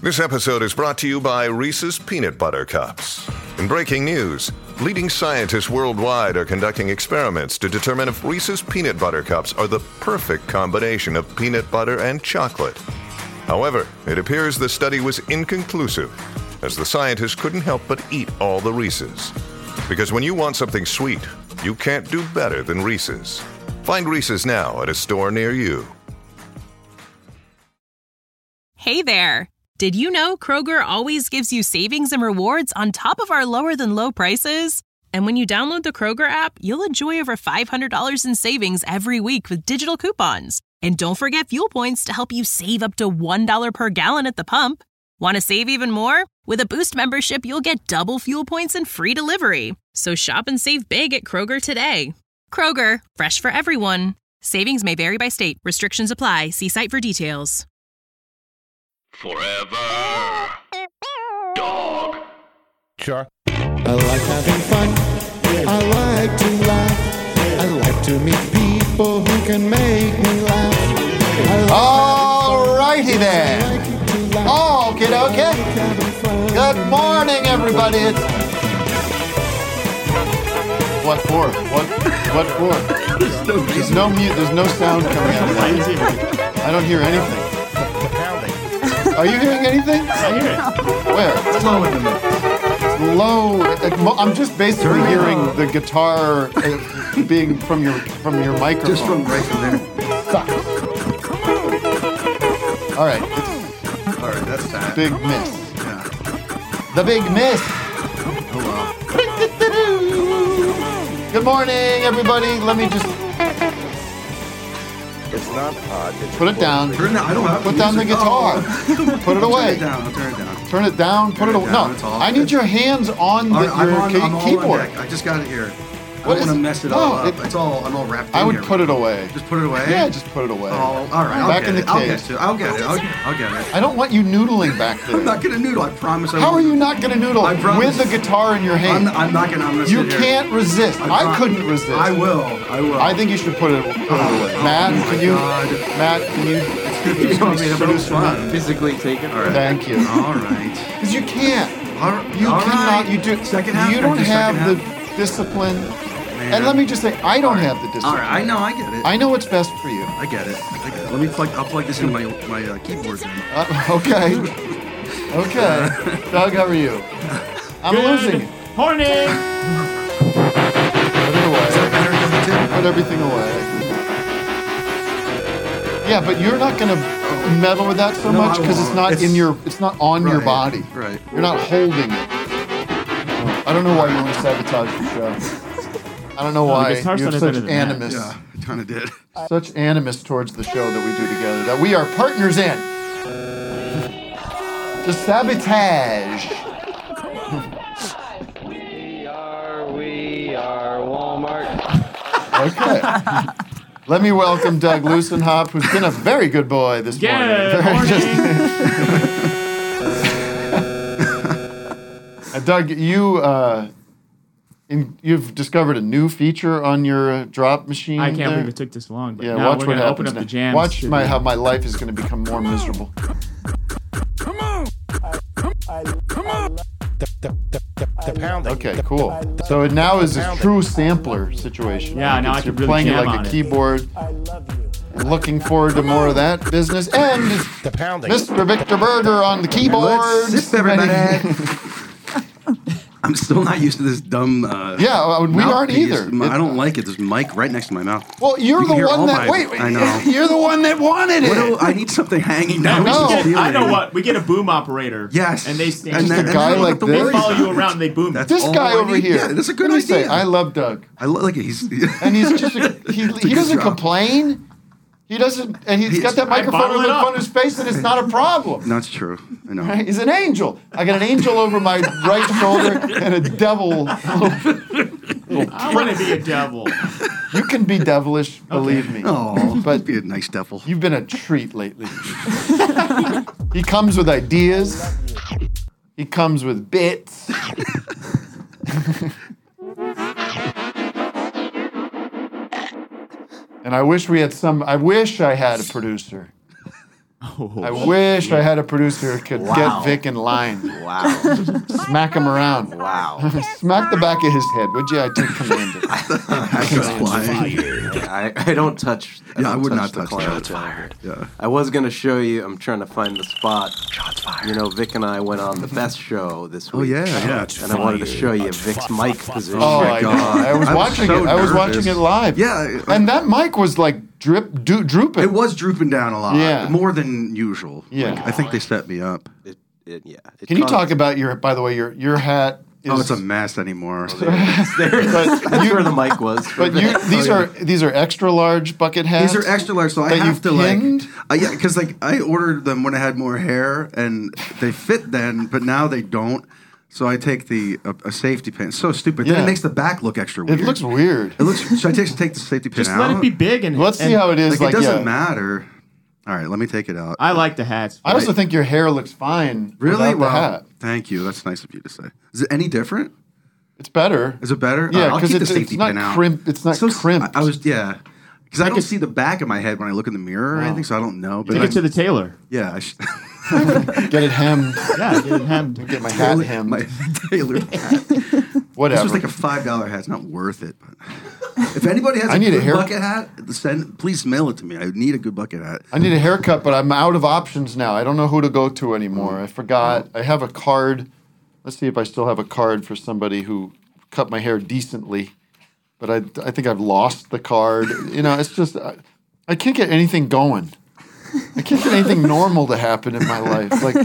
This episode is brought to you by Reese's Peanut Butter Cups. In breaking news, leading scientists worldwide are conducting experiments to determine if Reese's Peanut Butter Cups are the perfect combination of peanut butter and chocolate. However, it appears the study was inconclusive, as the scientists couldn't help but eat all the Reese's. Because when you want something sweet, you can't do better than Reese's. Find Reese's now at a store near you. Hey there! Did you know Kroger always gives you savings and rewards on top of our lower-than-low prices? And when you download the Kroger app, you'll enjoy over $500 in savings every week with digital coupons. And don't forget fuel points to help you save up to $1 per gallon at the pump. Want to save even more? With a Boost membership, you'll get double fuel points and free delivery. So shop and save big at Kroger today. Kroger, fresh for everyone. Savings may vary by state. Restrictions apply. See site for details. Forever Dog. Sure. I like having fun. I like to laugh. I like to meet people who can make me laugh. All righty then. Okay. Good morning, everybody. What for? What for? There's no mute. There's no sound coming out of that. I don't hear anything. Are you hearing anything? I hear it. Where? It's low in the middle. Low. I'm just basically hearing the guitar being from your microphone. Just from right from there. All right. All right, that's that. Big miss. Yeah. The big miss. Oh well. Good morning, everybody. Let me just It's not hot. It's put it down. Turn it down. I don't have Put down the guitar. Put it away. I'll turn it down. Turn it down. Put it away. No, It's all I need your hands on All right, I'm all keyboard. on deck. I just got it here. I What don't want is to it? mess it No, all up. I'm all wrapped in I would here. put it away. Just put it away? Yeah, just put it away. Oh, all right. Back in the I'll case. get it. I'll get it. I'll get it. I don't want you noodling back there. I'm not going to noodle. I promise I How won't. are you not going to noodle I promise. with the guitar in your hand? I'm not going to. You can't resist. I couldn't resist. I will. I think you should put it away. Matt, my can you? God. Matt, can you? It's going to be so fun. physically taken. All right. Thank you. All right. Because you can't. You All cannot. right. You do. Second half. You don't Just have second the half. discipline. Man. And let me just say, I don't have the discipline. All right. I know. I get it. I know what's best for you. I get it. Let me plug. I'll plug this into my keyboard then. Okay. Okay. Doug, how are you? I'm losing it. Morning! Put it away. Put everything away. Yeah, but you're not going to meddle with that so No, much I because it's won't. not It's- it's not on your Right, body. right. You're not holding it. I don't know why you want to sabotage the show. I don't know why you guitar have sounded such better than that. animus. Yeah, I kind of did. Such animus towards the show that we do together, that we are partners in. Just sabotage. We are Walmart. Okay. Let me welcome Doug Lusenhop, who's been a very good boy this morning. Good Very morning. Doug, you've discovered a new feature on your drop machine. I can't there? believe it took this long. But Yeah, now watch we're what gonna happens open up now. the jams. Watch to how the- my life is going to become more miserable. The pounding. Okay, cool. So it now is a true sampler situation. Yeah, now I You're can really playing it jam like on a it. keyboard. I'm looking forward to more of that business. And The pounding. Mr. Victor Berger on the keyboard. Let's sip, everybody. I'm still not used to this dumb. Yeah, we aren't mouthpiece. either. I don't like it. There's a mic right next to my mouth. Well, you're You can the hear one all that. my- Wait, I know. You're the one that wanted What it. do- I need something hanging down. No. from the ceiling. I know what. We get a boom operator. Yes. And they stand. And then- a and guy then I don't like have to this? They worry follow about you it. around and they boom. That's This all guy I over need. here. Yeah, that's a good Let me say, idea. I love Doug, I like it. He's and he's just he doesn't job. complain. He doesn't, and he's got that I microphone bottle in it up. front of his face, and it's not a problem. That's true. I know. Right? He's an angel. I got an angel over my right shoulder and a devil. I want to be a devil. You can be devilish, believe me. Oh, But be a nice devil. you've been a treat lately. He comes with ideas. He comes with bits. And I wish I had a producer. I wish I had a producer who could get Vic in line. Wow. Smack him around. Wow. Smack the back of his head, would you? I take command of it. I don't touch. I would not the touch clown. shots fired. Yeah. I was going to show you. I'm trying to find the spot. Shots fired. You know, Vic and I went on the best show this week. Oh, yeah. And I wanted to show you Vic's mic position. Oh, my God. I was watching so it. I was nervous. watching it live. Yeah. And that mic was like drooping. It was drooping down a lot. Yeah. More than usual. Yeah. Like, I think they set me up. Can you talk about by the way, your hat is... Oh, it's a mess anymore. That's where the mic was. But these are extra large bucket hats? These are extra large, so I that have you've to pinned? yeah, because like I ordered them when I had more hair, and they fit then, but now they don't. So I take a safety pin. It's so stupid. Then Yeah. it makes the back look extra weird. It looks weird. It looks. Should I take the safety pin Just out? let it be big and Let's see how it is. Like, it doesn't yeah. matter. All right, let me take it out. I like the hats. I also think your hair looks fine. Really? without the Well, hat. thank you. That's nice of you to say. Is it any different? It's better. Is it better? Yeah, I'll because keep the it's safety not pin out. crimped. It's not crimped. I was because I don't see the back of my head when I look in the mirror or anything, so I don't know. But Take it to the tailor. yeah, Get it hemmed. Yeah, get it hemmed. Get my hat hemmed. my tailored hat. Whatever. This was like a $5 hat. It's not worth it. But if anybody has I a need a good hair- bucket hat, please mail it to me. I need a good bucket hat. I need a haircut, but I'm out of options now. I don't know who to go to anymore. I forgot. I have a card. Let's see if I still have a card for somebody who cut my hair decently. But I think I've lost the card. You know, it's just I can't get anything going. I can't get anything normal to happen in my life. Like,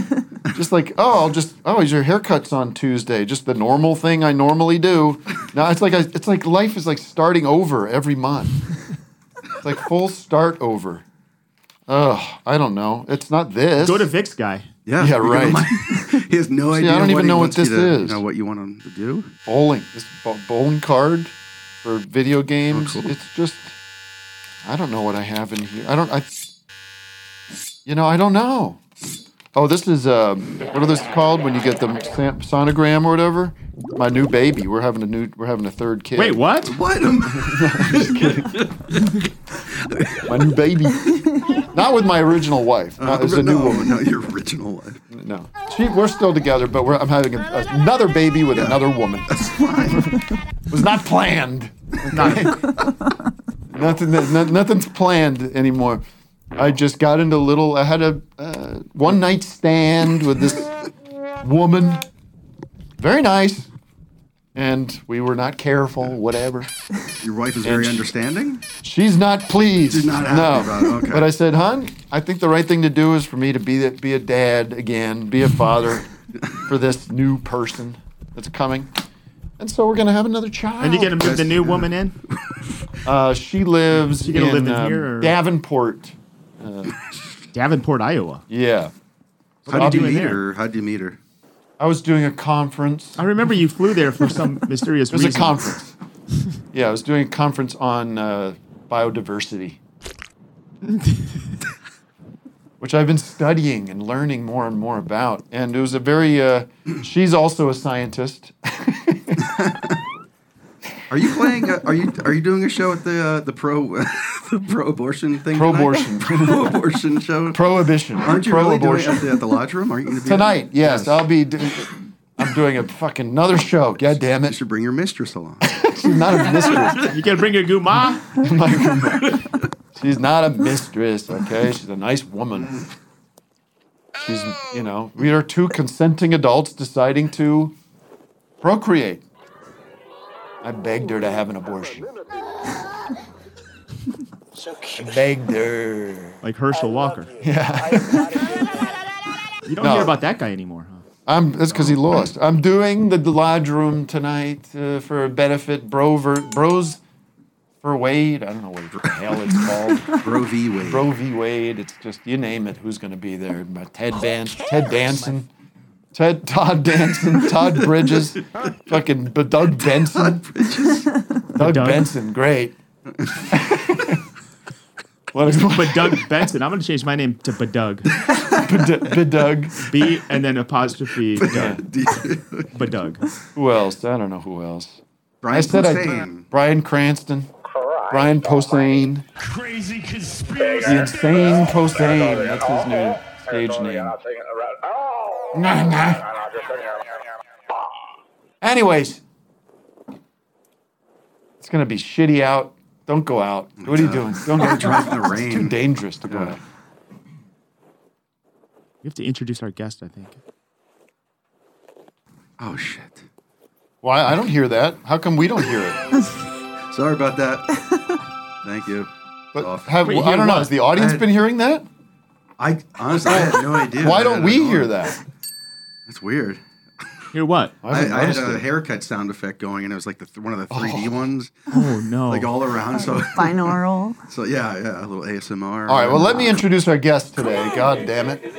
is your haircut's on Tuesday? Just the normal thing I normally do. Now it's like life is like starting over every month. It's like full start over. Ugh, I don't know. It's not this. Go to Vic's guy. Yeah, Yeah, we right. He has no idea. I don't even he know what wants you this to- is. You know what you want him to do? Bowling. This bowling card for video games. Oh, cool. It's just I don't know what I have in here. I don't know. Oh, this is what are those called when you get the sonogram or whatever? My new baby. We're having a third kid. Wait, what? What? My new baby. Not with my original wife. It's a new woman. No, your original wife. No, we're still together, but I'm having another baby with another woman. That's fine. It was not planned. Nothing's planned anymore. I just got into I had a one night stand with this woman. Very nice. And we were not careful, whatever. Your wife is very understanding? She's not pleased. She's not happy about it, okay. But I said, hon, I think the right thing to do is for me to be a dad again, be a father for this new person that's coming. And so we're going to have another child. And you gonna move the new woman in? She lives She gonna in, live in here, or- Davenport. Davenport, Iowa. Yeah. How did you doing meet there? her? How did you meet her? I was doing a conference. I remember you flew there for some mysterious It was reason. a conference. Yeah, I was doing a conference on biodiversity, which I've been studying and learning more and more about. And it was a very, she's also a scientist. Are you playing? Are you doing a show at the pro-abortion thing? Pro-abortion. Pro-abortion show. Prohibition. Aren't you really doing it Pro-abortion. at the Lodge Room? Aren't you going to be Tonight, yes. I'm doing a fucking another show. God damn You it. should bring your mistress along. She's not a mistress. You gonna bring your guma? She's not a mistress, okay? She's a nice woman. She's, we are two consenting adults deciding to procreate. I begged her to have an abortion. I begged her. Like Herschel Walker. Yeah. You don't No. hear about that guy anymore, huh? That's because he lost. I'm doing the Lodge Room tonight for a benefit. Bros for Wade. I don't know what the hell it's called. Bro v. Wade. Bro v. Wade. It's just, you name it, who's going to be there. Todd Danson, Todd Bridges, fucking Doug Benson. Doug Benson, great. But Doug Benson. I'm gonna change my name to Badug. Doug. B and then apostrophe Badug. Who else? I don't know who else. Brian I said Posehn. Brian Cranston. Brian Posehn. Crazy conspiracy. The Insane Posehn. That's his new stage name. Anyways, it's gonna be shitty out. Don't go out. What are you doing? Don't go Drive in the It's rain. too dangerous to go out. We have to introduce our guest, I think. Oh shit. Why? I don't hear that. How come we don't hear it? Sorry about that. Thank you. But Off. I hear don't know. what? Has the audience been hearing that? I honestly I had no idea. Why I don't had we no hear idea. that? That's weird. Hear what? I haven't had noticed a it. haircut sound effect going, and it was like one of the 3D ones, Oh, no. like all around. So, Binaural. so yeah, a little ASMR. All right. Well, let me introduce our guest today. God damn it.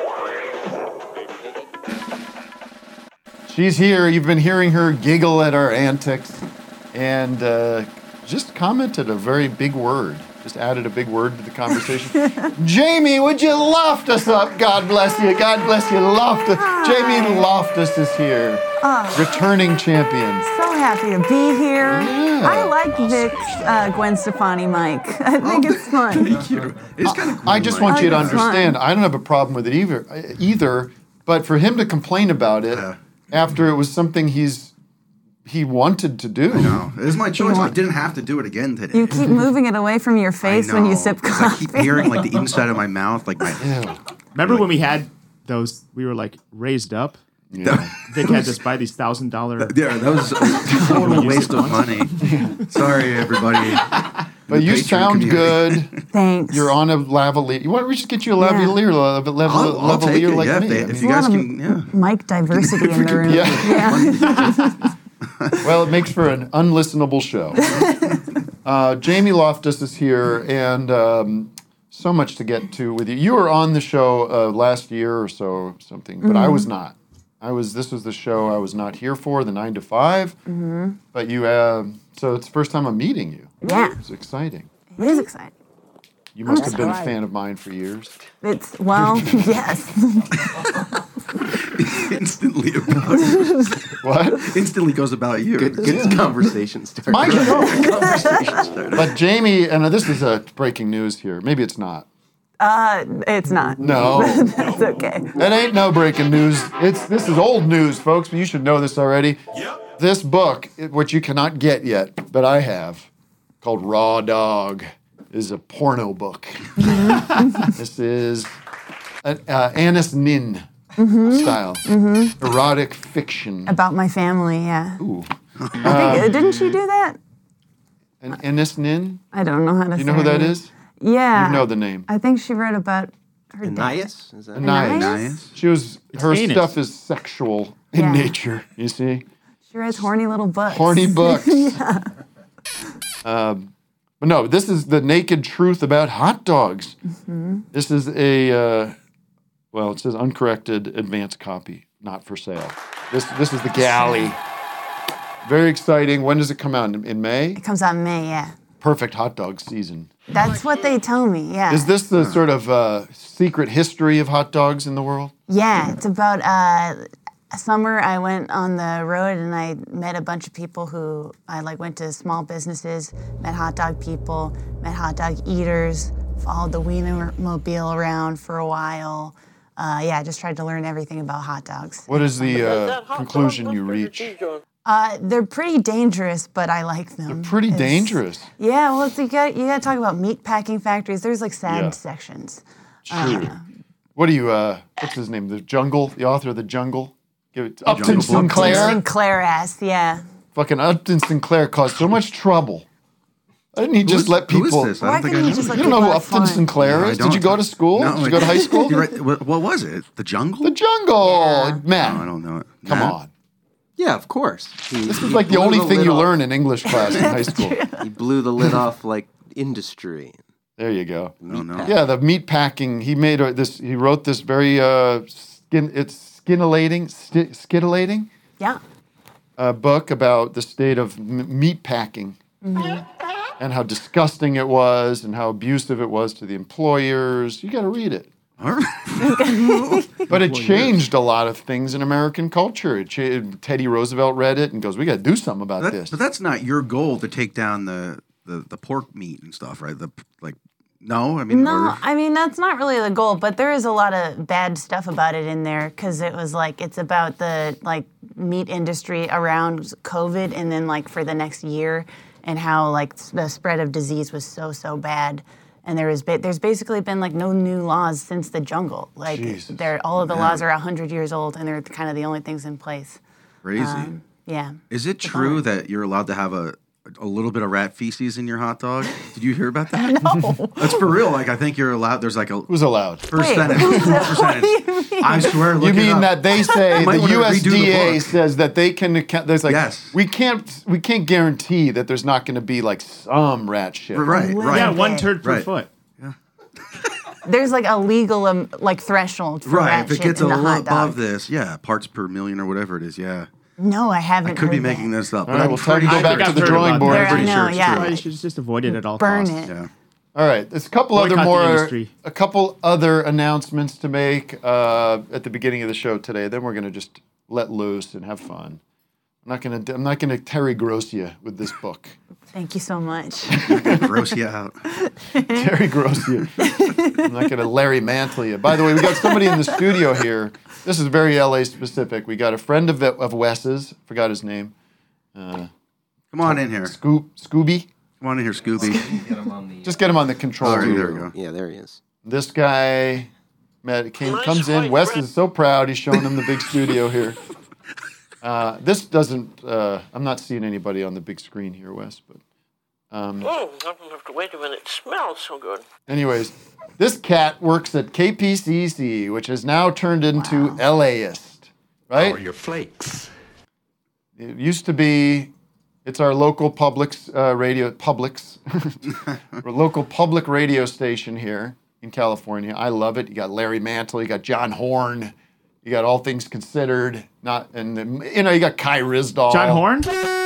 She's here. You've been hearing her giggle at our antics, and just commented a very big word. Just added a big word to the conversation. Jamie, would you loft us up? God bless you. God bless you. Loftus. Jamie Loftus is here. Returning champion. So happy to be here. Yeah. I like Vic's Gwen Stefani mic. I think it's fun. Thank you. It's kind of cool. I just Mike. want you to Oh, it's fun. understand, I don't have a problem with it either, but for him to complain about it Yeah. after it was something he wanted to do. No, it was my choice. I didn't have to do it again today. You keep moving it away from your face when you sip 'cause coffee. I keep hearing like the inside of my mouth, like my. Ew. Remember when we had those, we were like raised up? Yeah. Vic had us buy these $1,000. Yeah, that was a total waste of money. Sorry, everybody. But you Patreon sound community. good. Thanks. You're on a lavalier. You want? We should get you a Yeah. lavalier, I'll take lavalier it. like Yeah, me. if, I if mean, you guys a lot can, yeah. mic diversity in the room. Yeah. Well, it makes for an unlistenable show. Jamie Loftus is here, and so much to get to with you. You were on the show last year or so, or something, but I was not. This was the show I was not here for, the 9 to 5. But you, so it's the first time I'm meeting you. Yeah. It's exciting. It is exciting. You must have that's been a right. fan of mine for years. It's, well, yes. Instantly about you. What? Instantly goes about you. Good conversation starter. My show. Conversation starter. But Jamie, and this is breaking news here. Maybe it's not. It's not. No. That's okay. That ain't no breaking news. This is old news, folks, but you should know this already. Yep. This book, which you cannot get yet, but I have, called Raw Dog, is a porno book. This is an Annis Nin style. Erotic fiction. About my family, yeah. Ooh. I think, didn't she do that? An Annis Nin? I don't know how to say You know who her that name. is? Yeah. You know the name. I think she wrote about her dad. Anais? Is that Anais. Nice. She was, her anus. stuff is sexual in Yeah. nature, you see? She writes horny little books. Horny books. But no, this is the naked truth about hot dogs. This is a, well, it says uncorrected advance copy, not for sale. This is the galley. Very exciting. When does it come out? In May? It comes out in May, yeah. Perfect hot dog season. That's what they tell me, yeah. Is this the sort of secret history of hot dogs in the world? Yeah, it's about a summer I went on the road and I met a bunch of people who I went to small businesses, met hot dog people, met hot dog eaters, followed the Wienermobile around for a while. Yeah, just tried to learn everything about hot dogs. What is the conclusion you reach? They're pretty dangerous, but I like them. Pretty dangerous. Yeah, well, you got to talk about meat packing factories. There's sad Yeah. sections. True. What do you, what's his name? The Jungle? The author of The Jungle? Give it Upton Jungle Book. Sinclair? Sinclair ass, yeah. Fucking Upton Sinclair caused so much trouble. Why didn't he just let Who people... is this? I Why don't think I couldn't know. you just let You don't know who people have Upton fun? Sinclair No, I is? Did you don't. go to school? No, Did you go to high school? You're right. What was it? The Jungle? The Jungle! Matt, No, I don't know it. come Matt? on. Yeah, of course. This is like the only thing you learn in English class in high school. He blew the lid off like industry. There you go. No. Yeah, the meat packing. He made this. He wrote this very scintillating Yeah. book about the state of meat packing and how disgusting it was and how abusive it was to the employers. You got to read it. All right. But it changed a lot of things in American culture. Teddy Roosevelt read it and goes, "We got to do something about this." But that's not your goal to take down the the pork meat and stuff, right? No, I mean No, I mean that's not really the goal, but there is a lot of bad stuff about it in there because it was like it's about the like meat industry around COVID and then like for the next year and how like the spread of disease was so bad. And there's basically been like no new laws since the jungle. Like all of the laws are 100 years old and they're kind of the only things in place. Crazy. Yeah. Is it true that you're allowed to have a little bit of rat feces in your hot dog? Did you hear about that? No. That's for real. Like, I think you're allowed. There's like a... Who's allowed? Percentage. What do you mean? I swear, look You it mean up. that they say You might the wanna redo the USDA book. says that they can account, there's like Yes. we can't guarantee that there's not going to be like some rat shit. Right. Yeah, one turd per Right. foot. There's like a legal like threshold for Right. rat If it shit gets a in the little hot dog. above this, parts per million or whatever it is, yeah. No, I haven't. I could be heard making that. this up. All But right, I'm well, time to pretty go sure back to I've the heard drawing about board. that. There- pretty no, sure it's yeah. true. Probably should just avoid it at all Burn costs. it. Yeah. All right, there's a couple Boycott the industry. a couple other announcements to make at the beginning of the show today. Then we're going to just let loose and have fun. I'm not gonna Terry Gross you with this book. Thank you so much. Gross you out. Terry Gross you. I'm not gonna Larry Mantle you. By the way, we got somebody in the studio here. This is very LA specific. We got a friend of Wes's. Forgot his name. Come on in here. Scooby. Come on in here, Scooby. Just get him on the control. All right, room. there we go. Yeah, there he is. This guy comes in. Wes is so proud. He's showing him the big studio here. This doesn't. I'm not seeing anybody on the big screen here, Wes. But I'm gonna have to wait a minute. It smells so good. anyways, this cat works at KPCC, which has now turned into LAist, right? Or your flakes. It used to be. It's our local radio our local public radio station here in California. I love it. You got Larry Mantle. You got John Horn. You got All Things Considered. You got Kai Ryssdal. John Horn?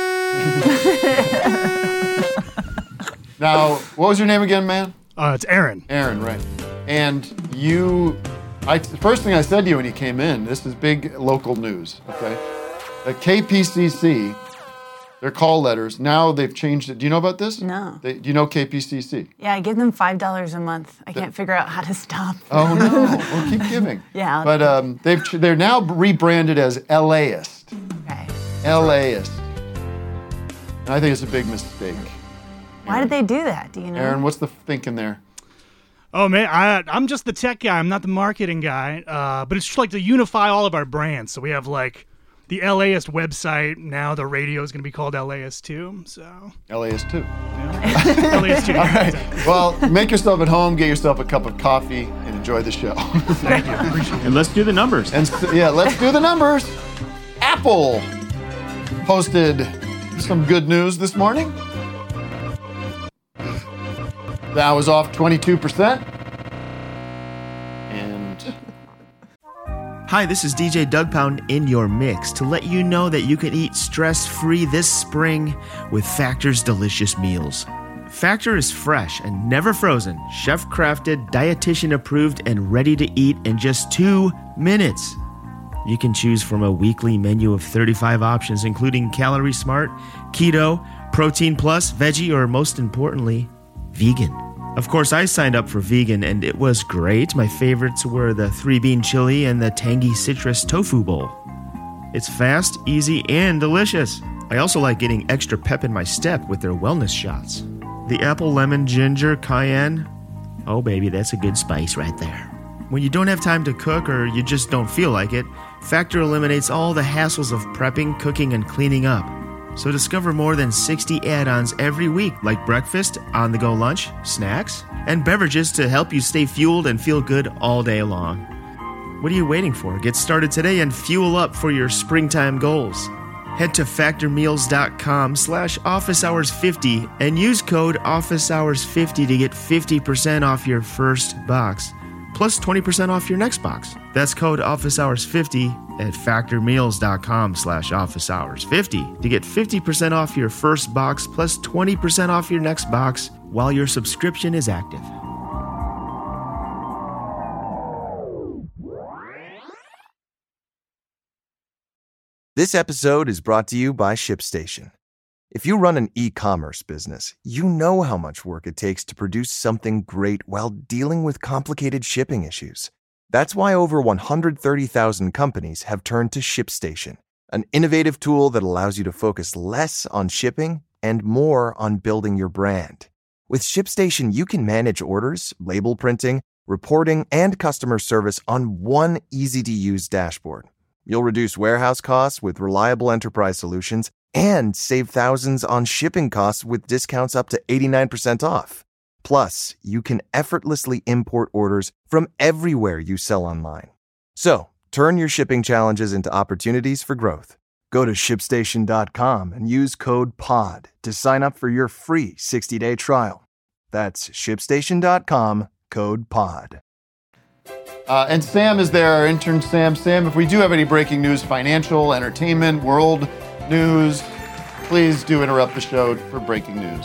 Now, what was your name again, man? It's Aaron. Aaron, right. And the first thing I said to you when you came in, this is big local news, okay? At KPCC, their call letters, now they've changed it. Do you know about this? No. Do you know KPCC? Yeah, I give them $5 a month. I can't figure out how to stop. Oh, no. Well, keep giving. Yeah. But they're now rebranded as LAist. Okay. LAist. And I think it's a big mistake. Why did they do that? Do you know? Aaron, what's the thinking there? Oh man, I'm just the tech guy. I'm not the marketing guy. But it's just like to unify all of our brands. So we have like the LAist website. Now the radio is going to be called LAist 2. So LAist 2. yeah. LAist 2. All right. Well, make yourself at home, get yourself a cup of coffee, and enjoy the show. Thank you. Appreciate it. And let's do the numbers. And let's do the numbers. Apple posted some good news this morning. That was off 22%. And Hi, this is DJ Doug Pound in your mix to let you know that you can eat stress-free this spring with Factor's delicious meals. Factor is fresh and never frozen, chef-crafted, dietitian-approved, and ready to eat in just 2 minutes. You can choose from a weekly menu of 35 options, including Calorie Smart, Keto, Protein Plus, Veggie, or most importantly, vegan. Of course, I signed up for vegan, and it was great. My favorites were the 3-bean chili and the tangy citrus tofu bowl. It's fast, easy, and delicious. I also like getting extra pep in my step with their wellness shots. The apple, lemon, ginger, cayenne. Oh, baby, that's a good spice right there. When you don't have time to cook or you just don't feel like it, Factor eliminates all the hassles of prepping, cooking, and cleaning up. So discover more than 60 add-ons every week, like breakfast, on-the-go lunch, snacks, and beverages to help you stay fueled and feel good all day long. What are you waiting for? Get started today and fuel up for your springtime goals. Head to factormeals.com/officehours50 and use code officehours50 to get 50% off your first box, plus 20% off your next box. That's code officehours50 at factormeals.com/officehours50 to get 50% off your first box plus 20% off your next box while your subscription is active. This episode is brought to you by ShipStation. If you run an e-commerce business, you know how much work it takes to produce something great while dealing with complicated shipping issues. That's why over 130,000 companies have turned to ShipStation, an innovative tool that allows you to focus less on shipping and more on building your brand. With ShipStation, you can manage orders, label printing, reporting, and customer service on one easy-to-use dashboard. You'll reduce warehouse costs with reliable enterprise solutions and save thousands on shipping costs with discounts up to 89% off. Plus, you can effortlessly import orders from everywhere you sell online. So, turn your shipping challenges into opportunities for growth. Go to ShipStation.com and use code POD to sign up for your free 60-day trial. That's ShipStation.com, code POD. And Sam is there, our intern Sam. Sam, if we do have any breaking news, financial, entertainment, world news, please do interrupt the show for breaking news.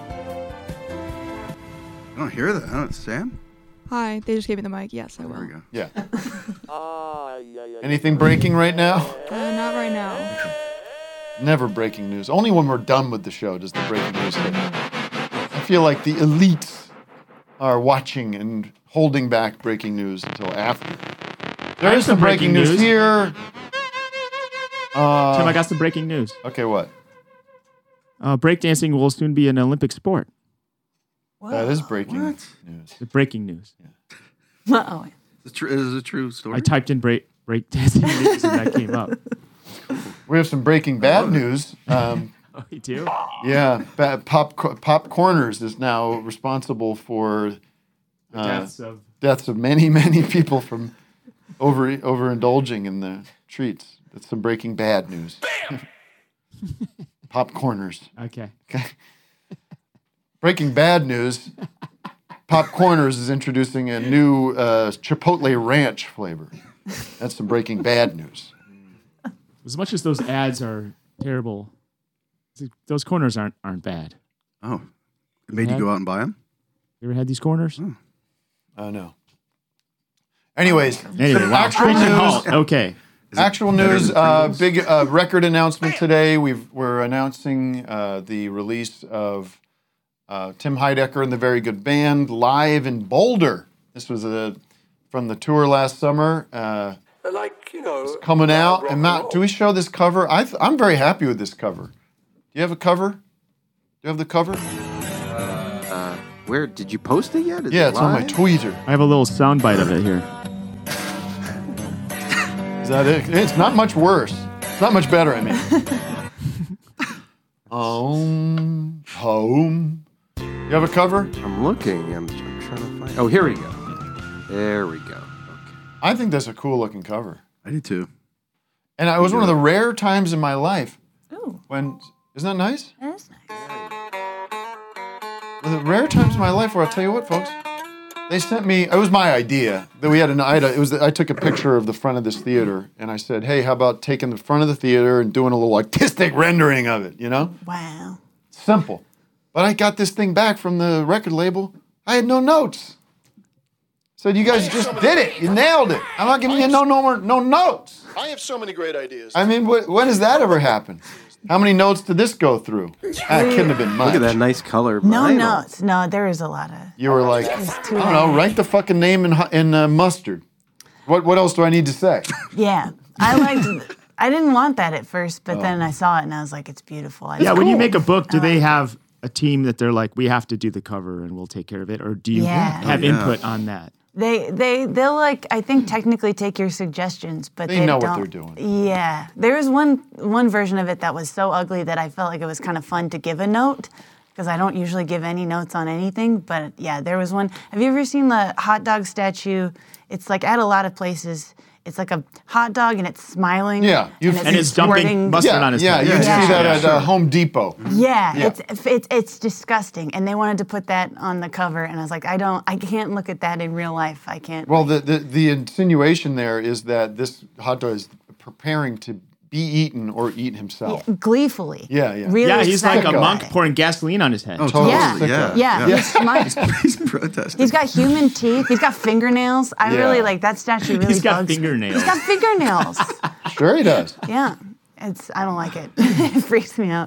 I don't hear that. Oh, it's Sam? Hi, they just gave me the mic. Yes, I will. There we go. Yeah. Anything breaking right now? Not right now. Never breaking news. Only when we're done with the show does the breaking news hit. I feel like the elites are watching and holding back breaking news until after. There is some breaking news here. Tim, I got some breaking news. Okay, what? Breakdancing will soon be an Olympic sport. That is breaking news. The breaking news. Oh. It is a true story. I typed in breakdancing news and that came up. We have some breaking bad news. Oh, you do? Yeah, Pop Corners is now responsible for deaths of many, many people from overindulging in the treats. That's some breaking bad news. Pop Corners. Okay. Breaking bad news. Pop Corners is introducing a new Chipotle Ranch flavor. That's some breaking bad news. As much as those ads are terrible, those corners aren't bad. Oh. It made you go out and buy them? You ever had these corners? Oh, no. Anyways, Anyway, wow. actual news. Okay. Actual news, big record announcement today. We're announcing the release of Tim Heidecker and the Very Good Band live in Boulder. This was from the tour last summer. It's coming out. And Matt, do we show this cover? I'm very happy with this cover. Do you have a cover? Do you have the cover? Where did you post it yet? Yeah, it's on my Twitter. I have a little soundbite of it here. Is that it? It's not much worse. It's not much better, I mean. Home. You have a cover? I'm looking. I'm trying to find. Oh, here we go. There we go. Okay. I think that's a cool looking cover. I do too. And it was one of the rare times in my life Ooh. when. Isn't that nice? That is nice. One of the rare times in my life where I'll tell you what, folks. They sent me. It was my idea that we had an item. I took a picture of the front of this theater, and I said, "Hey, how about taking the front of the theater and doing a little artistic rendering of it?" You know? Wow. Simple. But I got this thing back from the record label. I had no notes. Said, "You guys just did it. You nailed it. I'm not giving you no notes." I have so many great ideas. I mean, when has that ever happened? How many notes did this go through? That couldn't have been much. Look at that nice color. No notes. No, there is a lot of. You were like, I too don't know, many. write the fucking name in mustard. What else do I need to say? Yeah. I didn't want that at first, but then I saw it and I was like, it's beautiful. Yeah, when you make a book, do they have a team that they're like, we have to do the cover and we'll take care of it? Or do you have input on that? They'll like, I think technically take your suggestions, but They know don't. what they're doing. Yeah. There was one version of it that was so ugly that I felt like it was kind of fun to give a note, because I don't usually give any notes on anything. But yeah, there was one. Have you ever seen the hot dog statue? It's like at a lot of places. It's like a hot dog and it's smiling. Yeah, and it's dumping mustard on his head. Yeah, you see that at Home Depot. Yeah, it's disgusting, and they wanted to put that on the cover, and I was like, I can't look at that in real life. I can't. Well, the insinuation there is that this hot dog is preparing to be eaten or eat himself. Gleefully. Yeah. Really yeah, he's like a excited monk about it. pouring gasoline on his head. Oh, totally. Yeah. He's smart. He's protesting. He's got human teeth. He's got fingernails. I really like that statue. Really He's got bugs me. fingernails. He's got fingernails. Sure he does. Yeah. I don't like it. It freaks me out.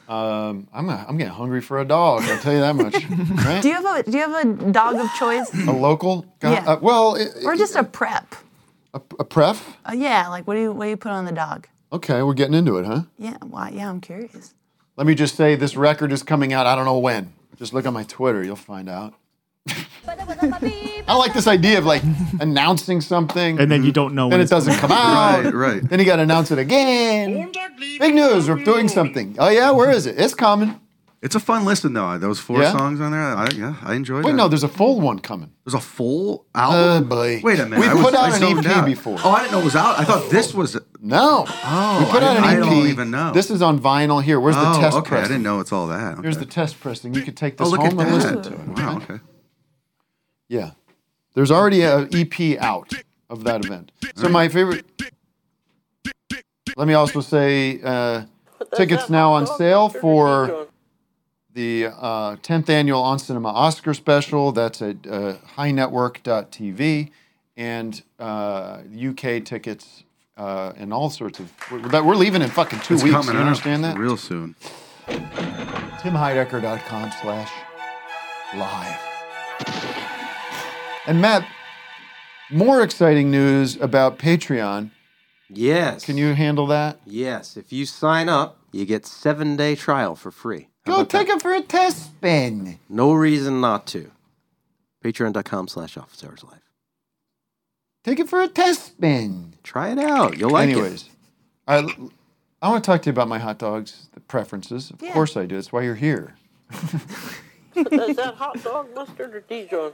I'm getting hungry for a dog. I'll tell you that much. Right? Do you have a dog of choice? A local? Yeah. Or just a prep. A pref? Yeah, like what do you put on the dog? Okay, we're getting into it, huh? Yeah, why? Yeah, I'm curious. Let me just say this record is coming out. I don't know when. Just look on my Twitter. You'll find out. I like this idea of like announcing something. And then you don't know Then when it doesn't come out. Right. Then you got to announce it again. Big news. We're doing something. Oh, yeah? Where is it? It's coming. It's a fun listen, though. Those 4 Yeah? songs on there, I enjoyed it. Wait, no, there's a full one coming. There's a full album? Boy. Wait a minute. We put out an zoned EP out. before. Oh, I didn't know it was out. I thought this was... No. Oh, We put out an EP. I don't even know. This is on vinyl. Here, where's the test okay. pressing? I didn't know it's all that. Here's Okay. the test pressing. You could take this look home at and that. listen to it. Wow, okay. Yeah. There's already an EP out of that event. So my favorite... Let me also say tickets now on sale for the 10th annual On Cinema Oscar special. That's at highnetwork.tv. And UK tickets and all sorts of... We're leaving in fucking 2 It's weeks. coming You up understand that? real soon. TimHeidecker.com/live. And Matt, more exciting news about Patreon. Yes. Can you handle that? Yes. If you sign up, you get 7-day trial for free. Go take it for a test spin. No reason not to. Patreon.com/OfficeHoursLive. Take it for a test spin. Try it out. You'll like Anyways, it. I want to talk to you about my hot dogs, the preferences. Of course I do. That's why you're here. Is that hot dog mustard or Dijon?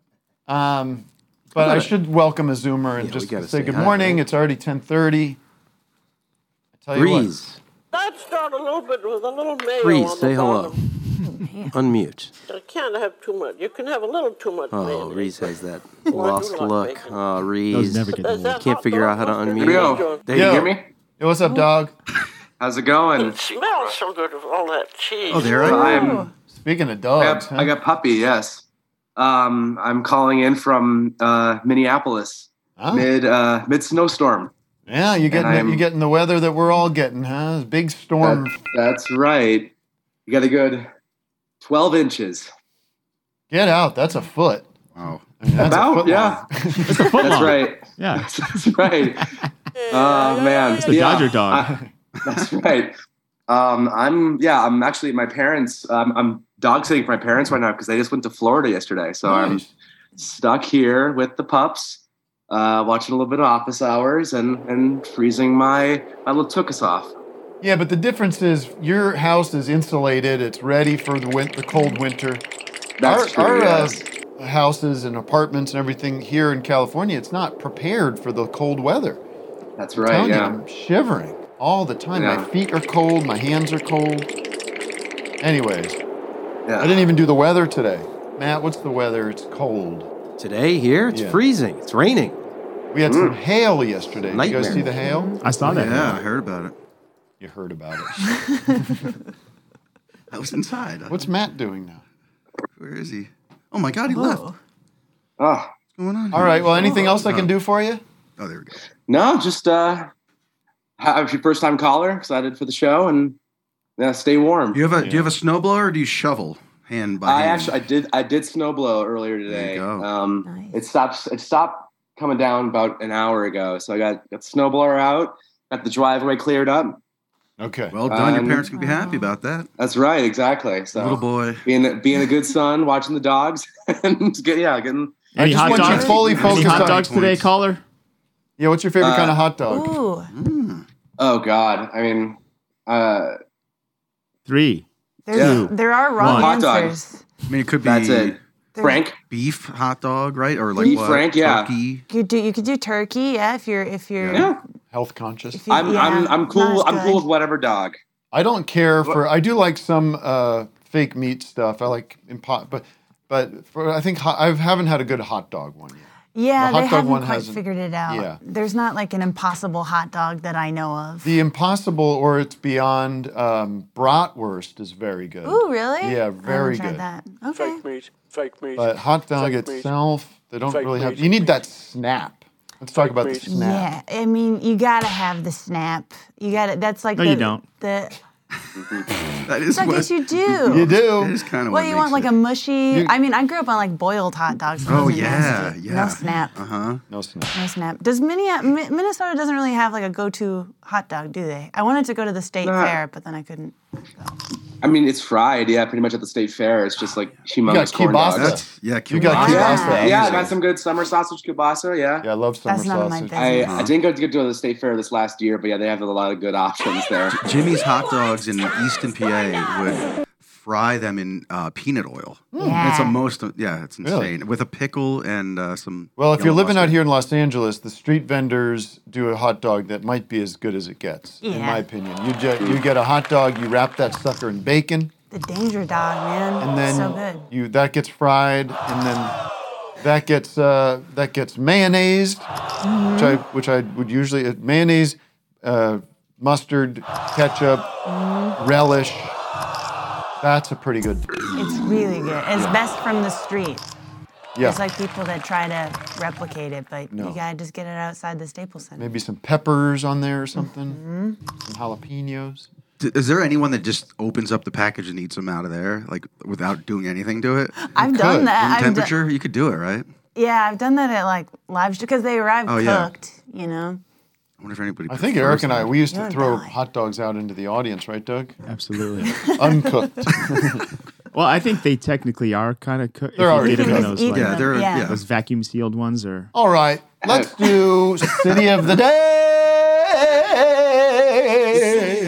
But I should welcome a Zoomer and Yeah, just we gotta say say good hi, morning. right? It's already 10:30. I tell you what. Breeze. Let's start a little bit with a little mayo Breeze, on say the hello. bottom. Unmute. I can't have too much. You can have a little too much Oh, mayonnaise. Reese has that Oh, I do lost like look. bacon. Oh, Reese. never get Is that Can't hot figure dog out how to mustard or unmute. Dijon? There you Yo. go. Hey, what's up, dog? How's it going? It smells so good with all that cheese. Oh, there I am. Speaking of dogs, I got Puppy, yes. I'm calling in from Minneapolis, mid snowstorm. Yeah, you're getting the weather that we're all getting, huh? This big storm. That's right. You got a good 12 inches. Get out. That's a foot. Wow. I mean, that's a About, foot yeah. It's a foot That's long. right. Yeah. That's right. Oh, man. It's the Dodger dog. That's right. I'm actually at my parents. I'm dog sitting for my parents right now because they just went to Florida yesterday. So I'm stuck here with the pups, watching a little bit of Office Hours and freezing my little tookus off. Yeah, but the difference is your house is insulated. It's ready for the cold winter. That's true, Our yes. houses and apartments and everything here in California, it's not prepared for the cold weather. That's I'm right, telling you, yeah. I'm shivering all the time. Yeah. My feet are cold. My hands are cold. Anyways, Yeah. I didn't even do the weather today. Matt, what's the weather? It's cold. Today here, it's Yeah. freezing. It's raining. We had some hail yesterday. Did you Nightmare. guys see the hail? I saw that. Yeah, I heard about it. You heard about it. I was inside. What's Matt doing now? Where is he? Oh my God, he left. What's Oh, going on? All right. Well, anything else I can do for you? Oh, there we go. no, just have your first time caller. Excited for the show and stay warm. Do you have a snowblower or do you shovel hand by hand? I did snowblow earlier today. There you go. Nice. It stopped coming down about an hour ago. So I got the snowblower out, got the driveway cleared up. Okay. Well done. Your parents can be happy about that. That's right, exactly. So Little boy. being a good son, watching the dogs, and getting. Any hot want you dogs? fully Any focused hot on dogs today, points. caller? Yeah, what's your favorite kind of hot dog? Ooh. Oh God, I mean, 3. There are wrong Hot dog. answers. I mean, it could be that's it. Frank, beef hot dog, right? Or like Beef what? Frank, yeah. Turkey. You could do turkey, yeah, if you're yeah. Health conscious. if you, I'm not cool. as I'm good. cool with whatever dog. I don't care for. I do like some fake meat stuff. I like but I think I haven't had a good hot dog one yet. Yeah, The hot they dog haven't one quite hasn't- figured it out. yeah. There's not like an impossible hot dog that I know of. The Impossible or it's beyond bratwurst is very good. Ooh, really? Yeah, I very haven't good. tried that. Okay. Fake meat. Fake meat. But hot dog Fake meat. itself, they don't Fake really have. meat. You need that snap. Let's talk about the meat. snap. Yeah, I mean, you gotta have the snap. You gotta. That's like No, you don't. That is So I what guess you do. You do. That is kind of Well, what you makes want like it. a mushy. I mean, I grew up on like boiled hot dogs. Oh Those are yeah, nasty. yeah. No snap. No snap. No snap. Does Minnesota doesn't really have like a go-to hot dog, do they? I wanted to go to the state Nah. fair, but then I couldn't. I mean, it's fried, yeah, pretty much at the state fair. It's just like humongous corn kielbasa. dogs. You got kielbasa. Yeah, I got some good summer sausage kielbasa, yeah. Yeah, I love summer That's none of my sausage. business. I didn't get to go to the state fair this last year, but yeah, they have a lot of good options there. Jimmy's Hot Dogs in Easton, PA would fry them in peanut oil. Yeah. It's insane. With a pickle and some. Well, if you're yellow living out mustard. here in Los Angeles, the street vendors do a hot dog that might be as good as it gets, in Yeah. my opinion. You get a hot dog, you wrap that sucker in bacon, The Danger Dog, man. and then so good. that gets fried, and then that gets mayonnaised, which I would usually mayonnaise, mustard, ketchup, relish. That's a pretty good. It's really good. It's best from the street. Yeah. There's like people that try to replicate it, but No. you gotta just get it outside the Staples Center. Maybe some peppers on there or something. Some jalapenos. Is there anyone that just opens up the package and eats them out of there, like without doing anything to it? I've done that. Room I've done- temperature, you could do it, right? Yeah, I've done that at like live because they arrive Oh, yeah. cooked, you know. I wonder if anybody. I think prefers Eric and I, that. we used to You'll throw die. hot dogs out into the audience, right, Doug? Absolutely. Uncooked. Well, I think they technically are kind of cooked. They're already If you get them in cooked. those, Eat like, them, they're- yeah. yeah. those vacuum sealed ones, or All right, let's do City of the Day.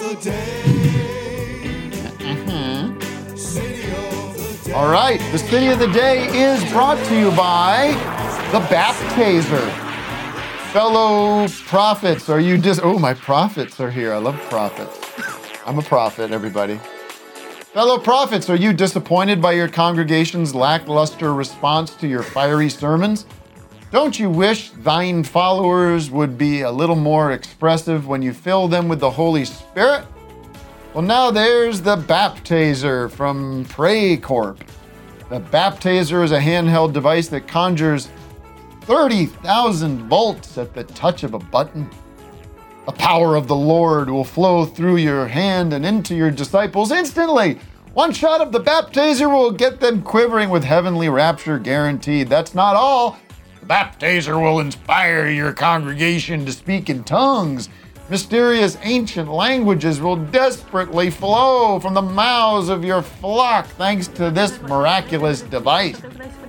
All right, the City of the Day is brought to you by the Baptizer. Fellow prophets, are you oh, my prophets are here. I love prophets. I'm a prophet, everybody. Fellow prophets, are you disappointed by your congregation's lackluster response to your fiery sermons? Don't you wish thine followers would be a little more expressive when you fill them with the Holy Spirit? Well, now there's the Baptizer from Pray Corp. The Baptizer is a handheld device that conjures 30,000 volts at the touch of a button. The power of the Lord will flow through your hand and into your disciples instantly. One shot of the Baptizer will get them quivering with heavenly rapture guaranteed. That's not all. The Baptizer will inspire your congregation to speak in tongues. Mysterious ancient languages will desperately flow from the mouths of your flock thanks to this miraculous device.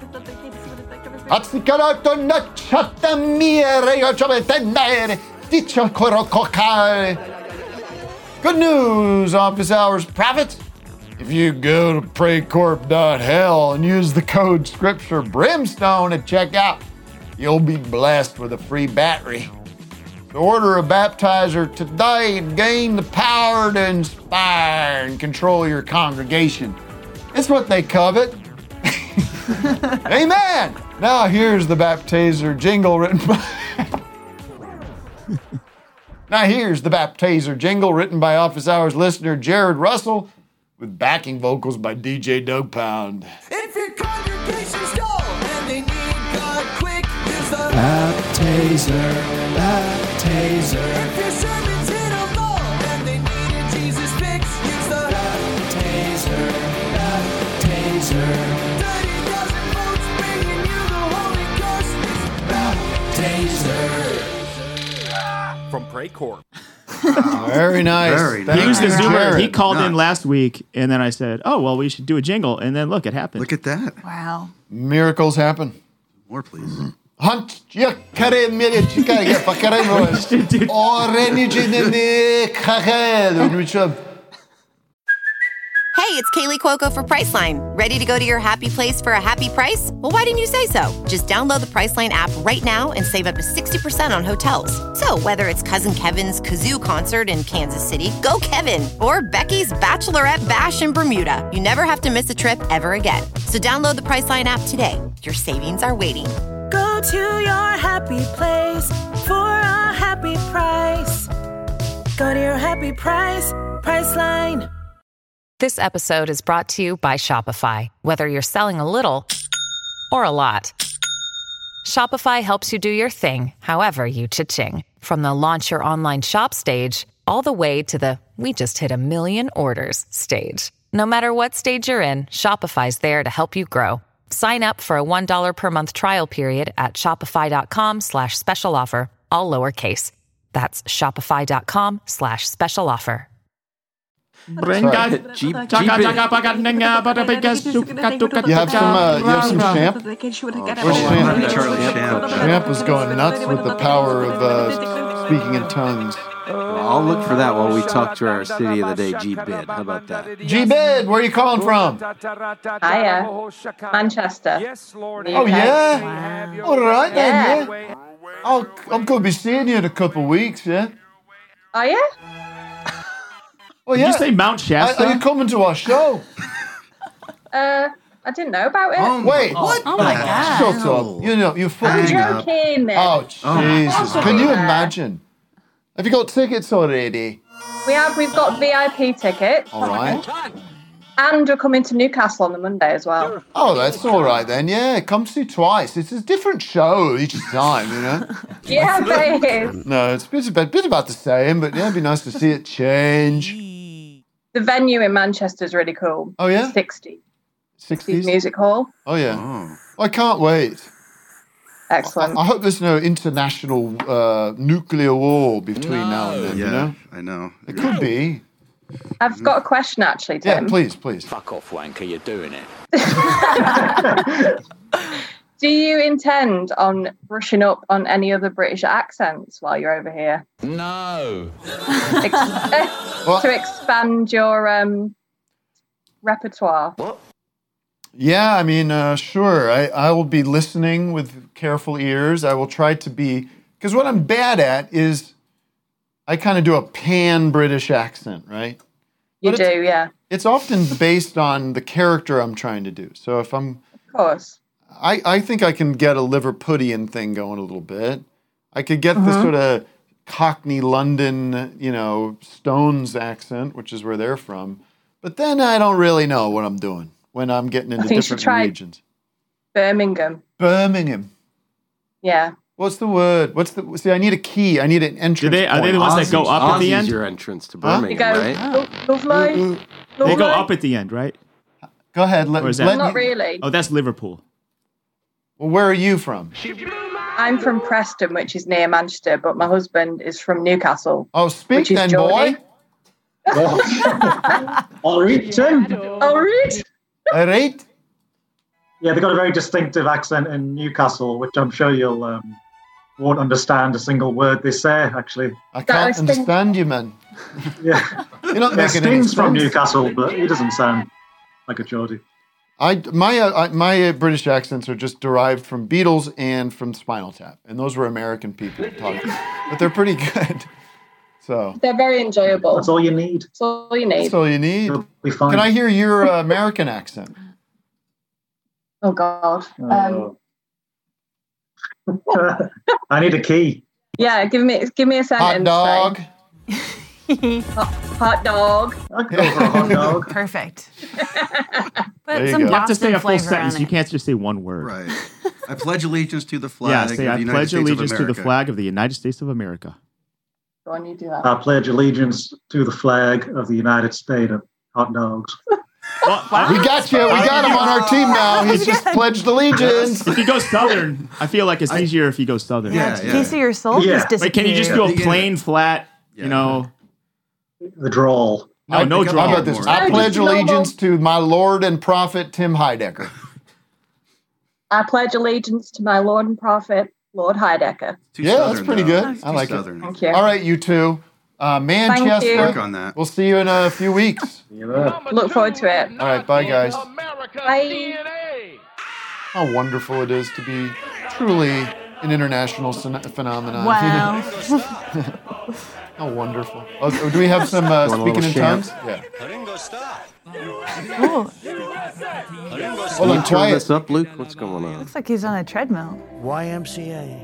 Good news, office hours prophets. If you go to praycorp.hell and use the code Scripture Brimstone at checkout, you'll be blessed with a free battery. So order a baptizer today and gain the power to inspire and control your congregation. It's what they covet. Amen. Now here's the Baptizer jingle written by Office Hours listener Jared Russell with backing vocals by DJ Doug Pound. If your congregation's dull and they need God quick, use the Baptizer, Baptizer. If your sermon's hit a lull and they need a Jesus fix, use the Baptizer, Baptizer. 30,000 volts bringing you the Holy Ghost. Baptizer. From Pray Corp. Very nice. Very Thank He was the you, Zoomer. Jared. He called in Nuts. last week, and then I said, "Oh, well, we should do a jingle." And then look, it happened. Look at that. Wow. Miracles happen. More, please. Hunt ya kare mere chika ya pakare no. Hey, it's Kaylee Cuoco for Priceline. Ready to go to your happy place for a happy price? Well, why didn't you say so? Just download the Priceline app right now and save up to 60% on hotels. So whether it's Cousin Kevin's Kazoo Concert in Kansas City, go Kevin, or Becky's Bachelorette Bash in Bermuda, you never have to miss a trip ever again. So download the Priceline app today. Your savings are waiting. Go to your happy place for a happy price. Go to your happy price, Priceline. This episode is brought to you by Shopify. Whether you're selling a little or a lot, Shopify helps you do your thing, however you cha-ching. From the launch your online shop stage, all the way to the we just hit 1 million orders stage. No matter what stage you're in, Shopify's there to help you grow. Sign up for a $1 per month trial period at shopify.com/special offer, all lowercase. That's shopify.com/special offer. You have some Champ? Champ was going nuts with the power of speaking in tongues. Well, I'll look for that while we talk to our City of the Day, G-Bid. How about that? G-Bid, where are you calling from? Hiya. Manchester. Oh, yeah? Wow. All right, then, yeah. I'm going to be seeing you in a couple of weeks, yeah? Oh, yeah? Oh, yeah. Did you say Mount Shasta? Are you coming to our show? I didn't know about it. Wait. What? Oh, my God. Shut up. You know, you fucking... I'm joking. Oh, Jesus. Can you imagine? Have you got tickets already? We've got VIP tickets. All right. And we're coming to Newcastle on the Monday as well. Oh, that's all right then. Yeah, come see twice. It's a different show each time, you know? Yeah, it is. No, it's a bit about the same, but yeah, it'd be nice to see it change. The venue in Manchester is really cool. Oh, yeah? 60s 60s? Music Hall. Oh, yeah. I can't wait. Excellent. I hope there's no international nuclear war between now and then, you know? I know. It could be. I've got a question, actually, Tim. Yeah, please. Fuck off, wanker, you're doing it. Do you intend on brushing up on any other British accents while you're over here? No. To expand your repertoire? What? Yeah, I mean, sure. I will be listening with careful ears. I will try to be... Because what I'm bad at is I kind of do a pan-British accent, right? You do, yeah. It's often based on the character I'm trying to do. So if I'm... Of course. I think I can get a Liverpudlian thing going a little bit. I could get the sort of Cockney London, Stones accent, which is where they're from. But then I don't really know what I'm doing when I'm getting into different regions. Birmingham. Yeah. What's the word? See, I need a key. I need an entrance. Are they the ones that go up at the end? Your entrance to Birmingham, right? Lovely. They go up at the end, right? Go ahead. Not really. Oh, that's Liverpool. Well, where are you from? I'm from Preston, which is near Manchester, but my husband is from Newcastle. Oh, speak then, boy. All right, Tim. All right. All right. Yeah, they've got a very distinctive accent in Newcastle, which I'm sure you'll won't understand a single word they say, actually. I can't understand you, man. Yeah. You're not making any Sting's sense. from Newcastle, but he doesn't sound like a Geordie. My British accents are just derived from Beatles and from Spinal Tap, and those were American people talking, but they're pretty good. So they're very enjoyable. That's all you need. That's all you need. That's all you need. You'll be fine. Can I hear your American accent? Oh God. I need a key. Yeah, give me a sentence. Hot dog. Hot dog. I'll go for a hot dog. Perfect. There you go. You have to say a full sentence. You can't just say one word. Right. I pledge allegiance to the flag Yeah, of say the I United pledge States of allegiance to the America. flag of the United States of America. Go on, you do that. I pledge allegiance to the flag of the United States of hot dogs. We got you. We got him on our team now. He's just pledged allegiance. If he goes Southern, I feel like it's easier if he goes Southern. Piece of your soul just disappeared. Wait, can you just do a plain, flat, The drawl. No drawl. How about this? I pledge allegiance to my Lord and Prophet Tim Heidecker. I pledge allegiance to my Lord and Prophet, Lord Heidecker. That's pretty good. I like it. Thank you. All right, you two. Manchester. Thank you. Work on that. We'll see you in a few weeks. Look forward to it. All right, bye, guys. Bye. How wonderful it is to be truly an international phenomenon. Wow. How wonderful. Oh, do we have some speaking in tongues? Yeah. Cool. Hold on, Turn quiet. this up, Luke. What's going on? Looks like he's on a treadmill. YMCA.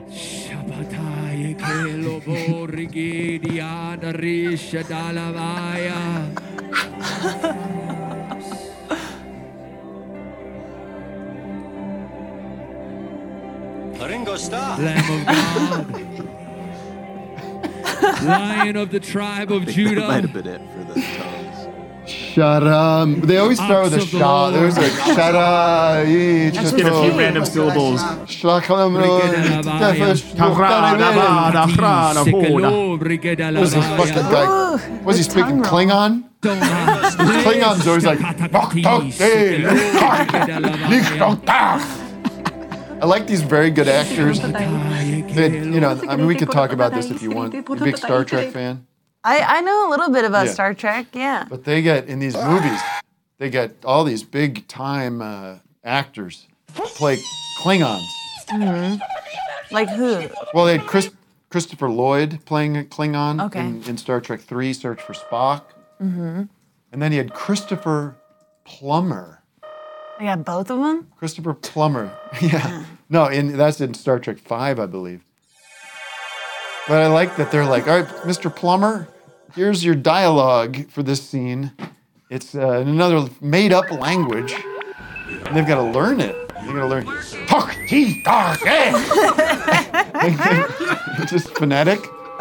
Ringo Starr. Lamb of God. Lion of the tribe of Judah. That might have been it for the tongues. Shut up. They always start with a shah. There's a shut up. Just get a few random syllables. What's this fucking guy? Was he speaking Klingon? Klingon's always like. I like these very good actors. We could talk about this if you want. You a big Star Trek fan? I know a little bit about Star Trek, yeah. But they get, in these movies, they get all these big time actors play Klingons. Mm-hmm. Like who? Well, they had Christopher Lloyd playing a Klingon Okay. in Star Trek 3, Search for Spock. Mm-hmm. And then he had Christopher Plummer. They got both of them? Christopher Plummer. Yeah. No, that's in Star Trek 5, I believe. But I like that they're like, all right, Mr. Plummer, here's your dialogue for this scene. It's in another made-up language, and they've got to learn it. They've got to learn. It's just phonetic.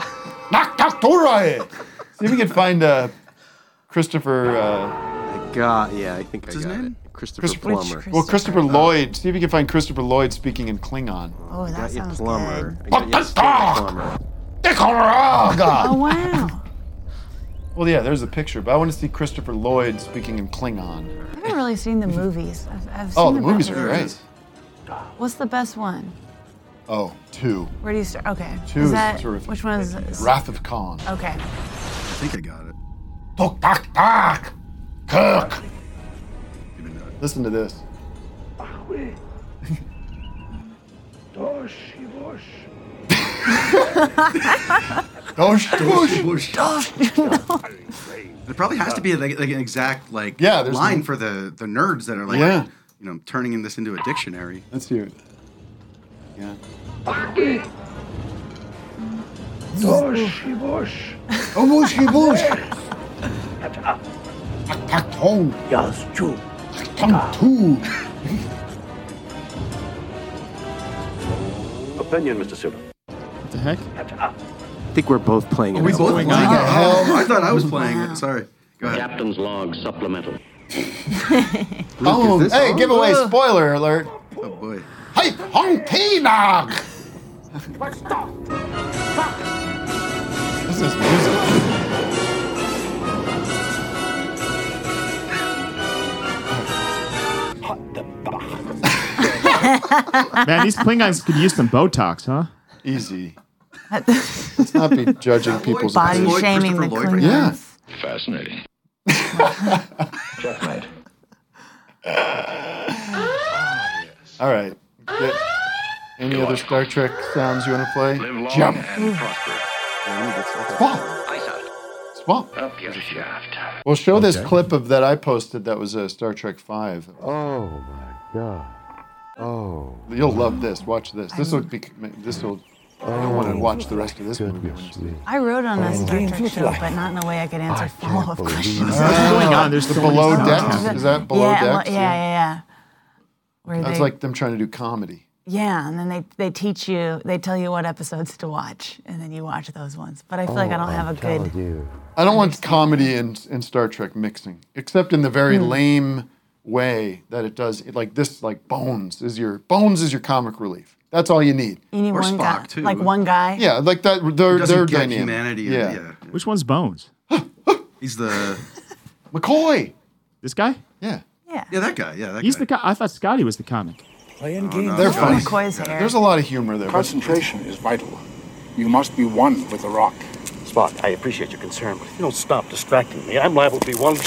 See if we can find Christopher. I think What's his name? Christopher Plummer. Well, Christopher Lloyd. See if you can find Christopher Lloyd speaking in Klingon. Oh, that sounds Plummer. good. I got you Plummer. Oh, wow. Well, yeah, there's a picture, but I want to see Christopher Lloyd speaking in Klingon. I haven't really seen the movies. I've Oh, seen the movies are great. What's the best one? Oh, 2. Where do you start? Okay. 2 is is that, terrific. Which one is Wrath of Khan. Okay. I think I got it. Kirk. Listen to this. There probably has to be like an exact there's line no- for the nerds that are like turning this into a dictionary. Let's hear it. Yeah. Opinion, Mr. Silver. What the heck? I think we're both playing it. Are we both playing it? Oh, I thought I was playing it. Sorry. Go ahead. Captain's log supplemental. Oh, hey, on? giveaway spoiler alert. Oh boy. Hey, Honky-Nog! This is music. Man, these Klingons could use some Botox, huh? Easy. Let's not be judging people's Body opinions. shaming the Klingons. Yeah. Fascinating. Checkmate. All right. Any other Star Trek sounds you want to play? Live long Jump. and prosper. Swamp. Up your shaft. Well, show this clip of that I posted that was Star Trek 5. Oh my God. Oh. You'll love this. Watch this. This will. I don't want to watch the rest of this movie when you see it. I wrote on a Star Trek show, but not in a way I could answer follow-up questions. What's going on? There's the so many below stuff. decks. Is that below decks? Yeah. Where That's like them trying to do comedy. Yeah, and then they teach you, they tell you what episodes to watch, and then you watch those ones. But I feel like I don't have a good. I don't want comedy and Star Trek mixing, except in the very lame way that it does. Like this, like Bones is your comic relief. That's all you need. You need Or one Spock, guy, too. like one guy. Yeah, like that. They're Doesn't get dynamic. humanity. Yeah. Which one's Bones? He's the McCoy. This guy? Yeah. Yeah. Yeah, that guy. Yeah, that He's guy. the. I thought Scotty was the comic. Playing games. They're funny. McCoy's hair. There's a lot of humor there. Concentration is vital. You must be one with the rock. Spock, I appreciate your concern, but if you don't stop distracting me, I'm liable to be one.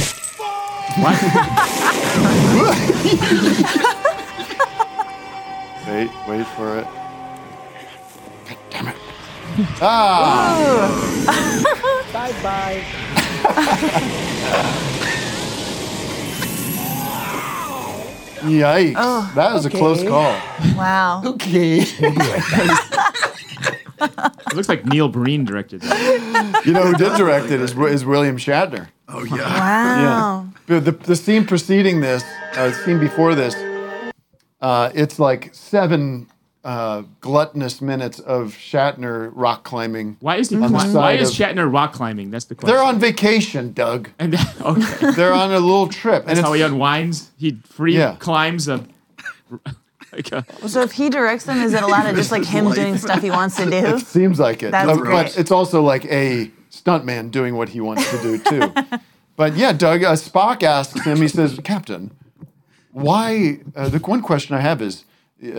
Wait for it. God damn it. Ah! Bye-bye. Yikes. Oh, that was a close call. Wow. Okay. It looks like Neil Breen directed that. You know who did direct it is William Shatner. Oh, yeah. Wow. Yeah. The scene preceding this, scene before this, it's like 7 gluttonous minutes of Shatner rock climbing. Why is he? on the Why side is of- Shatner rock climbing? That's the question. They're on vacation, Doug. And okay, They're on a little trip. that's and how he unwinds. He climbs a. Like a So if he directs them, is it a lot of just like him doing stuff he wants to do? It seems like it. That's But great. it's also like a stuntman doing what he wants to do, too. But yeah, Doug, Spock asks him, he says, Captain, why, the one question I have is,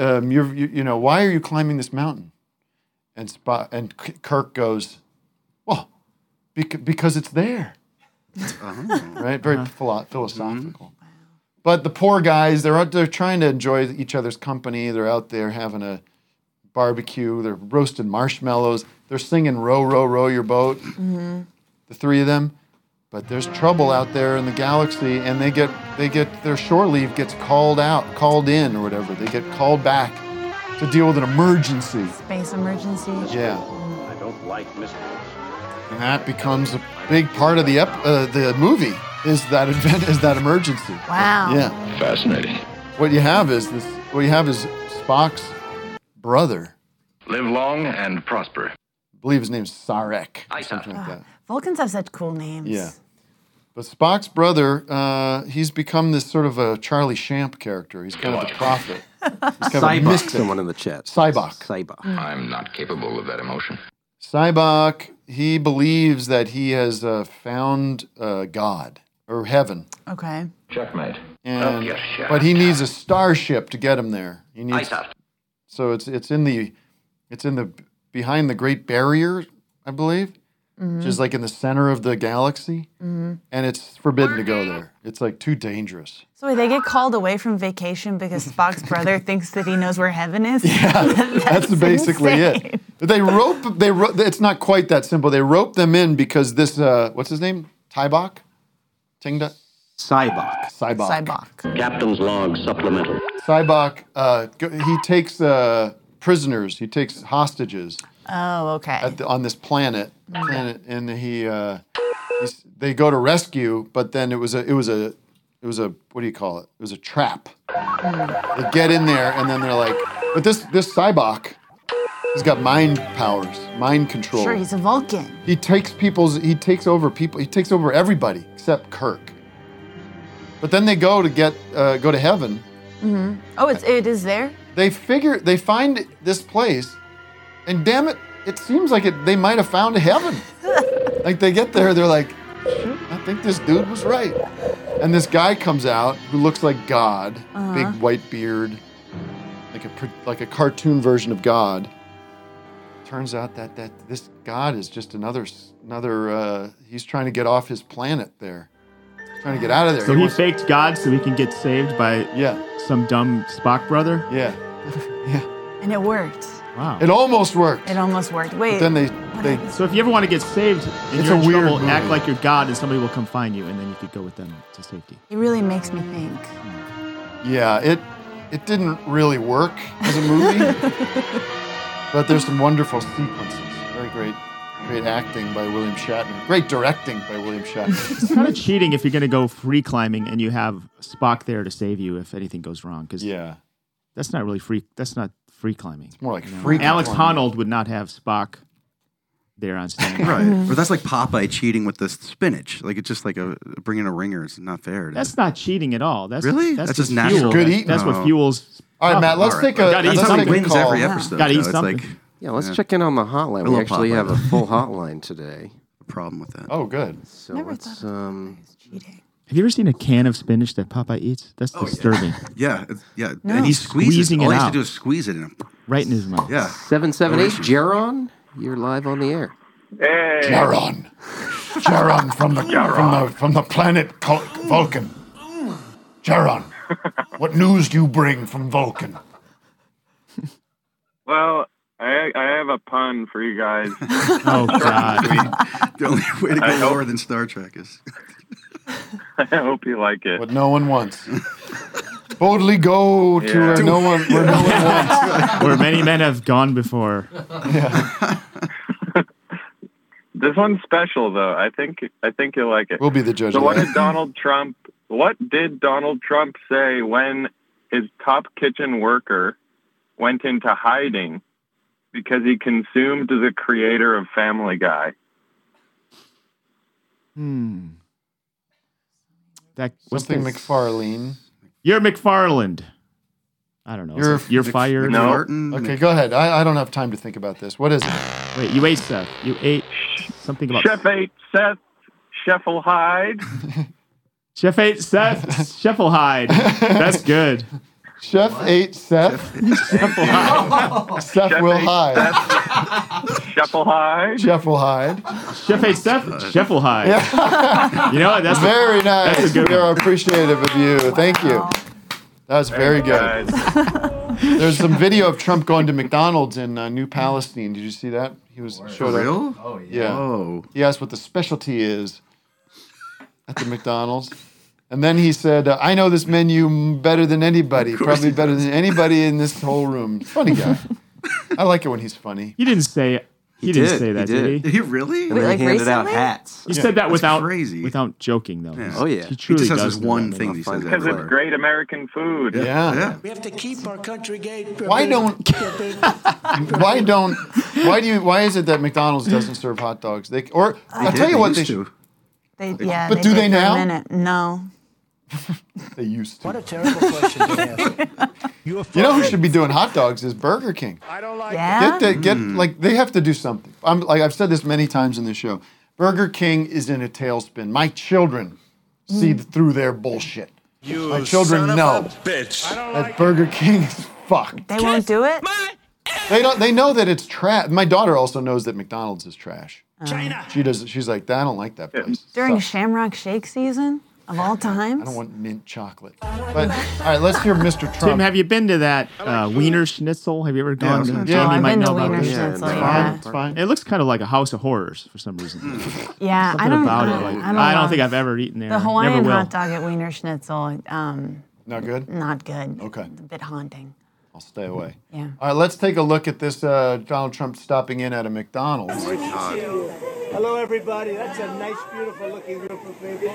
why are you climbing this mountain? And Kirk goes, well, because it's there. Right? Very philosophical. But the poor guys, they're out there trying to enjoy each other's company. They're out there having a barbecue. They're roasting marshmallows. They're singing "Row, Row, Row Your Boat." Mm-hmm. The three of them. But there's trouble out there in the galaxy, and they get their shore leave gets called in or whatever. They get called back to deal with an emergency. Space emergency. Yeah. I don't like mysteries. And that becomes a big part of the movie. Is that emergency? Wow. Yeah. Fascinating. What you have is Spock's brother. Live long and prosper. I believe his name's Sarek. Or something like that. Vulcans have such cool names. Yeah. But Spock's brother, he's become this sort of a Charlie Champ character. He's kind of a prophet. He's kind of a Cybok, mystic. someone in the chat. Cybok. I'm not capable of that emotion. Cybok, he believes that he has found God or heaven. Okay. Checkmate. And, yes, yeah. but he needs a starship to get him there. He needs. Aye, sir. So it's in the behind the Great Barrier, I believe, which is like in the center of the galaxy, and it's forbidden to go there. It's like too dangerous. So they get called away from vacation because Spock's brother thinks that he knows where heaven is? That's basically it. But they rope. It's not quite that simple. They rope them in because this. What's his name? Tybok. Tingda. Cybok. Captain's log supplemental. Cybok. He takes prisoners. He takes hostages. Oh, okay. On this planet, and they go to rescue, but then it was a what do you call it? It was a trap. They get in there, and then they're like, but this Cybok, he's got mind powers, mind control. Sure, he's a Vulcan. He takes over everybody except Kirk. But then they go to heaven. Mm-hmm. Oh, it is there? They find this place, and damn it, it seems like they might have found heaven. Like they get there, they're like, shit, I think this dude was right. And this guy comes out who looks like God, big white beard, like a cartoon version of God. Turns out that this God is just another. He's trying to get off his planet there, trying to get out of there. So he faked God so he can get saved by some dumb Spock brother? Yeah. And it worked. Wow. It almost worked. It almost worked. Wait. But then they So if you ever want to get saved and It's you're a in weird trouble, movie. act like you're God and somebody will come find you and then you could go with them to safety. It really makes me think. Yeah, it didn't really work as a movie, but there's some wonderful sequences. Very great acting by William Shatner. Great directing by William Shatner. It's kind of cheating if you're going to go free climbing and you have Spock there to save you if anything goes wrong. Because that's not really free. That's not free climbing. It's more like free Alex climbing. Honnold would not have Spock there on stage. Right. Or that's like Popeye cheating with the spinach. Like it's just like bringing a ringer. It's not fair. That's not cheating at all. That's Really? That's That's just fuel. natural. Good eating. That's what Oh. fuels. All right, Matt, let's take a Gotta eat That's how he something. wins every episode. Gotta Joe. eat It's something. like, Yeah, let's check in on the hotline. A We little actually Popeye. have a full hotline today. problem with that. Oh, good. So let's Have you ever seen a can of spinach that Popeye eats? That's disturbing. Yeah, yeah. No. And he squeezes. Squeezing All it he has out. to do is squeeze it in him. Right in his mouth. Yeah. 778 Jaron, you're live on the air. Hey. Jaron from the planet Vulcan. Jaron, what news do you bring from Vulcan? Well, I have a pun for you guys. Oh, God. The only way to go lower than Star Trek is. I hope you like it. What no one wants. Boldly go to where no one wants. Where many men have gone before. This one's special, though. I think you'll like it. We'll be the judge So of what that. did Donald Trump say when his top kitchen worker went into hiding because he consumed the creator of Family Guy. That Something McFarlane. You're McFarland. I don't know. You're fired. Okay, go ahead. I don't have time to think about this. What is it? Wait, you ate Seth. You ate something about Chef ate Seth Scheffelhide. Chef ate Seth Scheffelhide. That's good. Chef ate Seth. Seth will hide. Scheffelhide. Scheffelhide. Chef ate Seth Scheffelhide. Yeah. You know what? That's very nice. That's a good We are one. appreciative of you. Thank you. That was very good. There's some video of Trump going to McDonald's in New Palestine. Did you see that? He was showed up. real? Oh yeah. Whoa. He asked what the specialty is at the McDonald's. And then he said, I know this menu better than anybody, probably better than anybody in this whole room. Funny guy. I like it when he's funny. He didn't say He didn't say that, did he? Did he really? And then he handed out hats. He said that That's without crazy. without joking, though. Yeah. Oh, yeah. He truly just has does this know one that. thing he says Because it's great American food. Yeah. We have to keep our country gate. Why is it that McDonald's doesn't serve hot dogs? I'll tell you what they should. But do did they for a now? minute. No. They used to. What a terrible question to ask. You know who should be doing hot dogs is Burger King. I don't like Yeah? Like they have to do something. I've said this many times in the show. Burger King is in a tailspin. My children see through their bullshit. My children know that Burger King is fucked. They won't do it? They don't. They know that it's trash. My daughter also knows that McDonald's is trash. China. She does. She's like, I don't like that place. During Sucks. Shamrock Shake season of all times? I don't want mint chocolate. But all right, let's hear Mr. Trump. Tim, have you been to that Wiener Schnitzel? Have you ever gone to? Yeah, Jamie I've might been know to about Wiener this. Schnitzel, It's yeah. fine. It's fine. It looks kind of like a house of horrors for some reason. Yeah, Something I don't about know. it. Like, I don't I know. don't think I've ever eaten there. The Hawaiian Never will. hot dog at Wiener Schnitzel, Not good? not good. Okay. It's a bit haunting. I'll stay away. Yeah. All right, let's take a look at this Donald Trump stopping in at a McDonald's. Hello, everybody. That's a nice, beautiful looking group of people.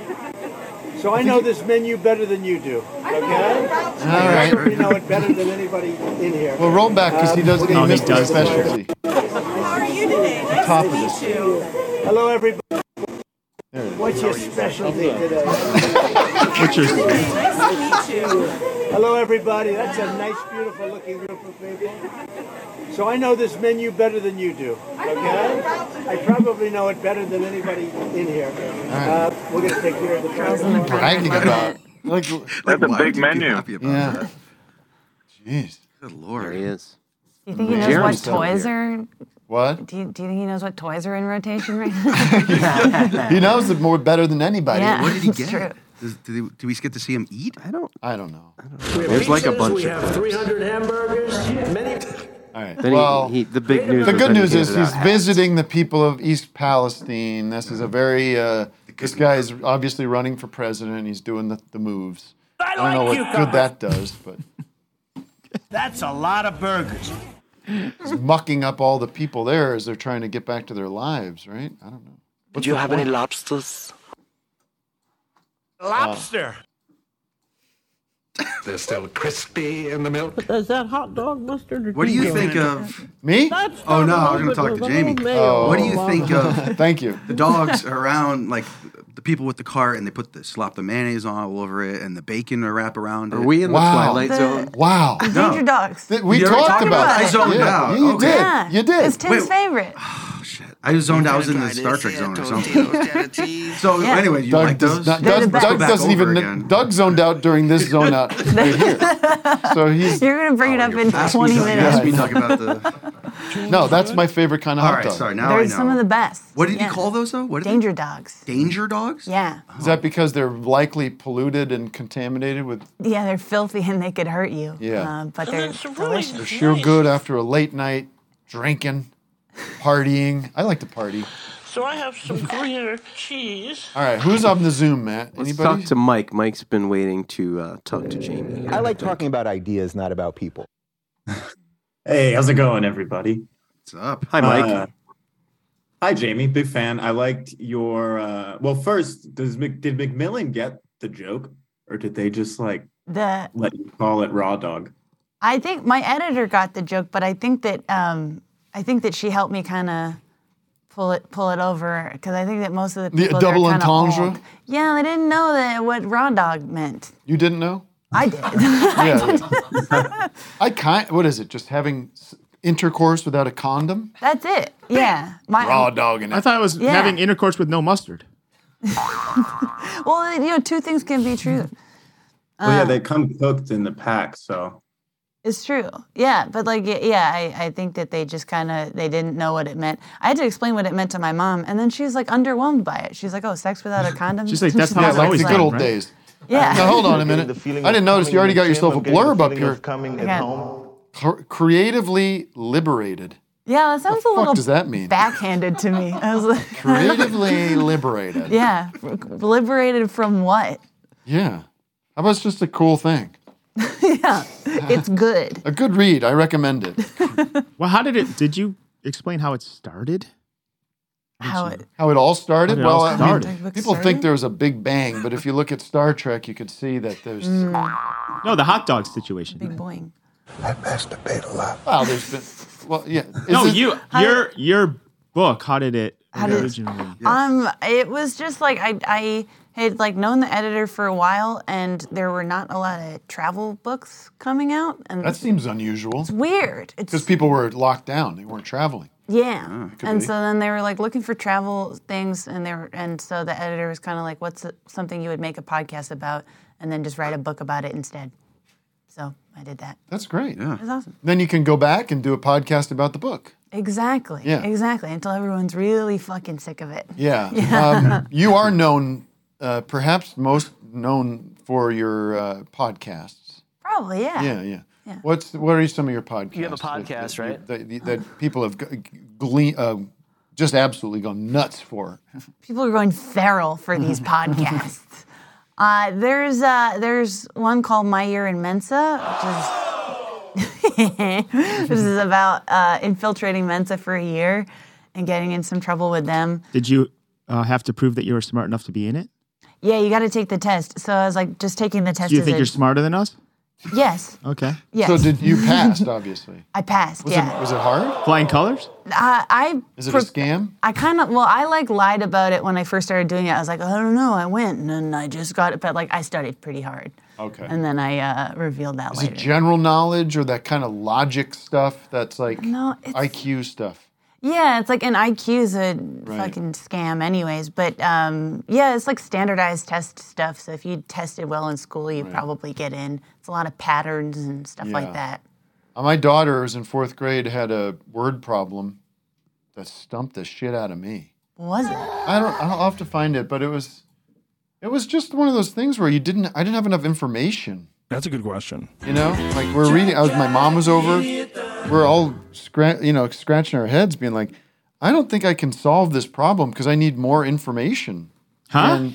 So I know this menu better than you do. Okay? All right. You know it better than anybody in here. Well, roll back because he doesn't. He missed his specialty. How are you today? The top of this. Hello, everybody. What's your specialty today? What's your? Nice to meet you. Hello, everybody. That's a nice, beautiful looking group of people. So I know this menu better than you do. Okay? I probably know it better than anybody in here. We're going to take care of the problem. Bragging about. That's a big menu. Yeah. Jeez. Good Lord. There he is. Do you think he knows Jeremy's what still toys here. are? What? Do you think he knows what toys are in rotation right now? He knows it more better than anybody. Yeah, What did he it's get? true. Do we get to see him eat? I don't know. There's like a bunch We of have 300 hamburgers. Many. All right. Then Well, the big news. the was good that he news is handed he's out hats. visiting the people of East Palestine. This is a very. This guy is obviously running for president. He's doing the moves. I don't know what good that does, but That's a lot of burgers. he's mucking up all the people there as they're trying to get back to their lives, right? I don't know. Do you have any lobsters? Lobster. They're still crispy in the milk. Is that hot dog mustard? Or What do you cheese? think of? Me? Oh no, I was going to talk to Jamie. Oh. What do you think of? Thank you. The dogs around, like the people with the cart, and they slop the mayonnaise all over it, and the bacon to wrap around it. Are we in the Twilight Zone? Wow. Danger Dogs. We You already talked talked about about it. I it. zoned Yeah, out. You Okay. did. Yeah. You did. It's Tim's favorite. I was zoned out. I was in the Star Trek zone or something. So Yeah. anyway, you Doug like does those? not- They're the Doug, best. Doug Back doesn't over even. again. Doug zoned out during this zone out right here. So he's. You're going to bring it up in 20 minutes. Ask me talk about the. No, that's my favorite kind of All hot right, dog. sorry. Now They're I know. some of the best. What did Yeah. you call those though? What? Danger Dogs. Danger dogs? Yeah. Is that because they're likely polluted and contaminated with? Yeah, they're filthy and they could hurt you. Yeah. But they're delicious. They're sure good after a late night drinking, partying. I like to party. So I have some Gruyere cheese. All right, who's on the Zoom, Matt? Let's Anybody? talk to Mike. Mike's been waiting to talk to Jamie. I like talking about ideas, not about people. Hey, how's it going, everybody? What's up? Hi, Mike. Hi, Jamie. Big fan. I liked your. Well, first, did Macmillan get the joke, or did they just like The let you call it raw dog? I think my editor got the joke, but I think that she helped me kind of pull it over because I think that most of the people The double they're kinda entendre? old. Yeah, they didn't know what raw dog meant. You didn't know? I did. Yeah. What is it? Just having intercourse without a condom? That's it. Yeah. Raw dog in it. I thought it was Yeah. having intercourse with no mustard. Well, two things can be true. Well, yeah, they come cooked in the pack, so. It's true. Yeah, but I think that they just they didn't know what it meant. I had to explain what it meant to my mom, and then she was like underwhelmed by it. She's like, "Oh, sex without a condom." She's like, "That's how it's like always the been, good old right?" days. Yeah. Now, hold on a minute. I didn't notice you already got yourself a blurb up here. Creatively liberated. Yeah, that sounds a fuck little does that mean? backhanded to me. I was like, Creatively liberated. yeah, liberated from what? Yeah. How about it's just a cool thing? Yeah, it's good. A good read. I recommend it. Well, did you explain how it started? How it all started? How did it all I mean, started? people think there was a big bang, but if you look at Star Trek, you could see that there's... No, the hot dog situation. Big boing. I masturbate a lot. Well, there's been... Well, yeah. No, your book, how did it originally? It was just like I had known the editor for a while, and there were not a lot of travel books coming out, and That seems unusual. it's weird. It's Because people were locked down. They weren't traveling. yeah, could and be. so then they were looking for travel things, and so the editor was kind of like, "What's something you would make a podcast about, and then just write a book about it instead." So I did that. That's great. It was awesome. Then you can go back and do a podcast about the book. Exactly. Yeah. Exactly. Until everyone's really fucking sick of it. Yeah. Yeah. You are known, perhaps most known for your podcasts. Probably, yeah. Yeah. Yeah. What are some of your podcasts? You have a podcast, right? That people have just absolutely gone nuts for. People are going feral for these podcasts. There's one called My Year in Mensa, which is about infiltrating Mensa for a year and getting in some trouble with them. Did you have to prove that you were smart enough to be in it? Yeah, you got to take the test. So I was like, just taking the test. Do you think you're smarter than us? Yes. Okay. Yes. So did you passed, obviously? I passed. Was yeah. it hard? Flying colors? Is it a scam? I lied about it when I first started doing it. I was like, I don't know, I went and then I just got it, but I studied pretty hard. Okay. And then I revealed that Is later. it general knowledge or that kind of logic stuff that's like No, it's- IQ stuff? Yeah, it's like an IQ's a fucking scam anyways. But yeah, it's like standardized test stuff. So if you tested well in school, you probably get in. It's a lot of patterns and stuff like Yeah. that. My daughter, who's in 4th grade, had a word problem that stumped the shit out of me. What was it? I'll have to find it, but it was just one of those things where I didn't have enough information. That's a good question. You know, like we're reading. My mom was over. We're all scratching our heads, being like, "I don't think I can solve this problem because I need more information." Huh?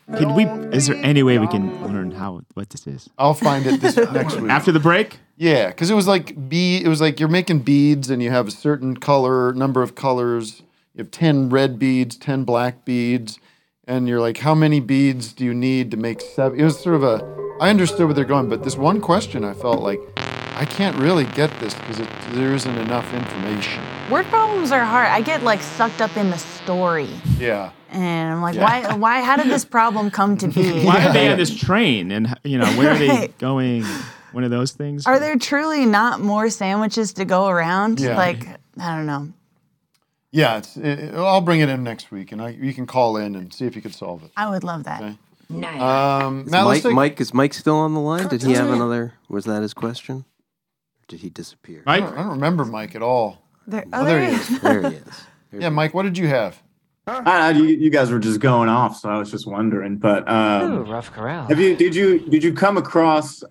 Is there any way we can learn what this is? I'll find it this next week after the break. Yeah, because it was like you're making beads and you have a certain number of colors. You have 10 red beads, 10 black beads, and you're like, how many beads do you need to make 7? It was sort of I understood where they're going, but this one question I felt like, I can't really get this because there isn't enough information. Word problems are hard. I get sucked up in the story. Yeah. And I'm like, why, how did this problem come to be? Why are they on this train? And where are they going? One of those things? Are there truly not more sandwiches to go around? Yeah. I don't know. Yeah, I'll bring it in next week, and you can call in and see if you could solve it. I would love that. Okay. Nice. Is Mike still on the line? Did he have another? Was that his question? Or did he disappear? I don't remember Mike at all. There he is. There he is. Yeah, Mike, what did you have? You guys were just going off, so I was just wondering. But rough corral. did you come across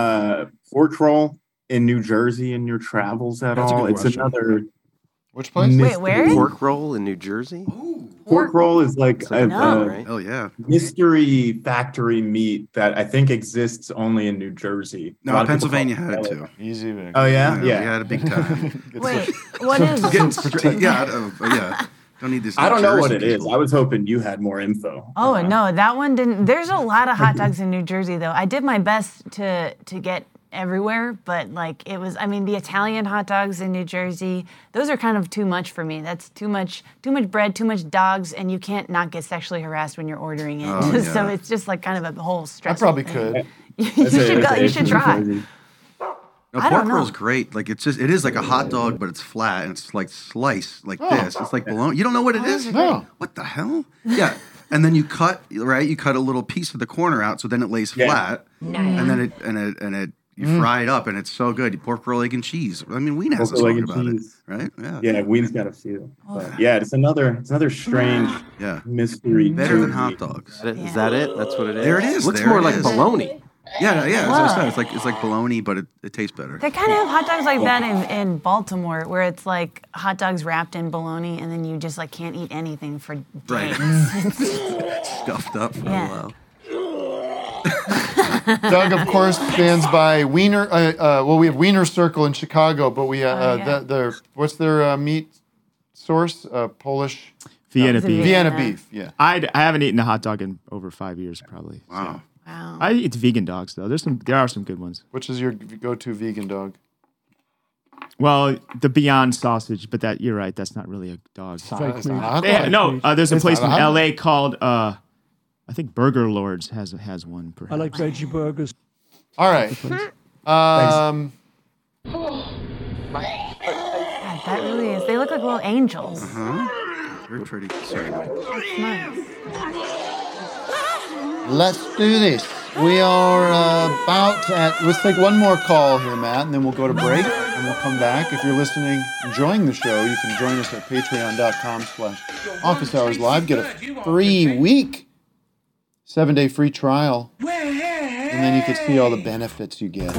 Fork Roll in New Jersey in your travels at That's a all? good It's question. another. Which place? Wait, where? Pork roll in New Jersey? Pork roll is like a right? Oh yeah. mystery factory meat that I think exists only in New Jersey. A lot No, of people Pennsylvania call had it it too. Easy, Vic. Oh yeah, We had a big time. Wait, what is it? Yeah. Don't need this. I don't know what Jersey it is. people. I was hoping you had more info. Oh, no, that one didn't. There's a lot of hot dogs in New Jersey, though. I did my best to get everywhere, but like it was. I mean, the Italian hot dogs in New Jersey, those are kind of too much for me. That's too much bread, too much dogs, and you can't not get sexually harassed when you're ordering it. Oh, yeah. So it's just like kind of a whole I stressful probably thing. could. You should go. You should try. No, I pork don't know. roll's great. Like it is like a hot dog, but it's flat and it's like sliced like this. It's like bologna. You don't know what it is? No. What the hell? Yeah. And then you cut a little piece of the corner out, so then it lays flat. And then you fry it up, and it's so good. Pork roll, egg, and cheese. I mean, Ween has a song about it, right? Yeah. Yeah, Ween's got a few. But yeah, it's another strange mystery. Better than hot dogs. Is that it? That's what it is? There it is. Looks There more it like is. bologna. Yeah. That's what I Wow. said. It's like bologna, but it tastes better. They kind of have hot dogs like that in Baltimore, where it's like hot dogs wrapped in bologna, and then you just like can't eat anything for days. Right. Stuffed up for a while. Doug, of course, stands by Wiener. We have Wiener Circle in Chicago, but we what's their meat source? Polish. Vienna beef. Vienna beef. Yeah. I haven't eaten a hot dog in over 5 years, probably. Wow. Wow. I eat vegan dogs though. There are some good ones. Which is your go-to vegan dog? Well, the Beyond sausage, but you're right. That's not really a dog. It's not a hot They dog. ha- no, there's a It's place not in a hot dog. L.A. called I think Burger Lords has one. Perhaps. I like veggie burgers. All right. God, that really is. They look like little angels. They're pretty. Sorry, Mike. That's nice. Let's do this. We are let's take one more call here, Matt, and then we'll go to break, and we'll come back. If you're listening, enjoying the show, you can join us at patreon.com/Office Hours Live. Get a free week, 7-day free trial, and then you can see all the benefits you get.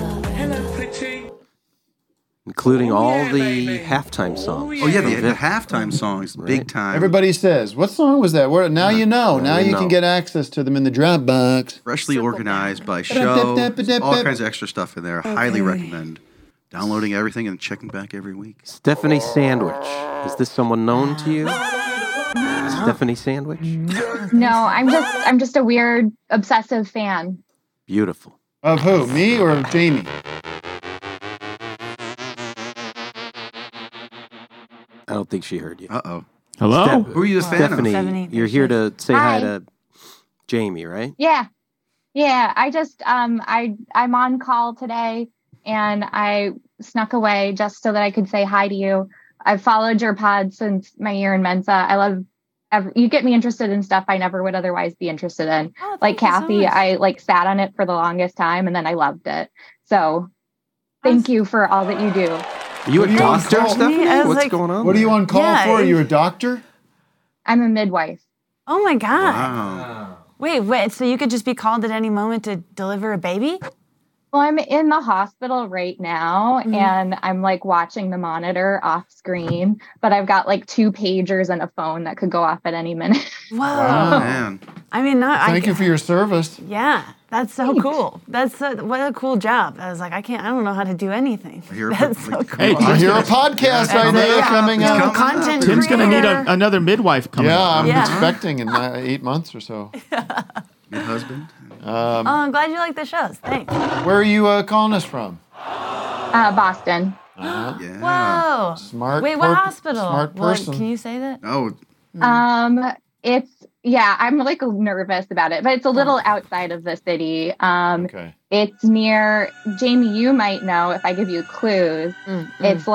Including all the halftime songs. Oh yeah, the halftime songs, big time. Everybody says, what song was that? Now you know. Now you can get access to them in the Dropbox. Freshly organized by show. All kinds of extra stuff in there. Highly recommend downloading everything and checking back every week. Stephanie Sandwich. Is this someone known to you? Stephanie Sandwich? No, I'm just a weird obsessive fan. Beautiful. Of who? Me or Jamie? I don't think she heard you. Uh-oh. Hello? Who are you a fan Stephanie, Stephanie, you're here to say hi Hi. to Jamie, right? Yeah. I just I'm on call today, and I snuck away just so that I could say hi to you. I've followed your pod since my year in Mensa. I love you get me interested in stuff I never would otherwise be interested in. Like Kathy, I sat on it for the longest time, and then I loved it. So thank you for all that you do. Are you a doctor, Stephanie? What's going on? What are you on call for? Are you a doctor? I'm a midwife. Oh my God. Wow. Wait, so you could just be called at any moment to deliver a baby? Well, I'm in the hospital right now, and I'm watching the monitor off screen, but I've got 2 pagers and a phone that could go off at any minute. Whoa. Wow. Man. I mean, Thank you for your service. Yeah, that's so cool. What a cool job. I was like, I don't know how to do anything. That's so cool. Hey, I hear a podcast idea coming out. Content Tim's going to need creator. another midwife coming Yeah, up. I'm expecting in 8 months or so. Your husband? I'm glad you like the shows. Thanks. Where are you calling us from? Boston. Yeah. Whoa. Smart. Wait, what hospital? Smart person. Can you say that? Oh, I'm nervous about it, but it's a little outside of the city. Okay. It's near, Jamie, you might know if I give you clues. It's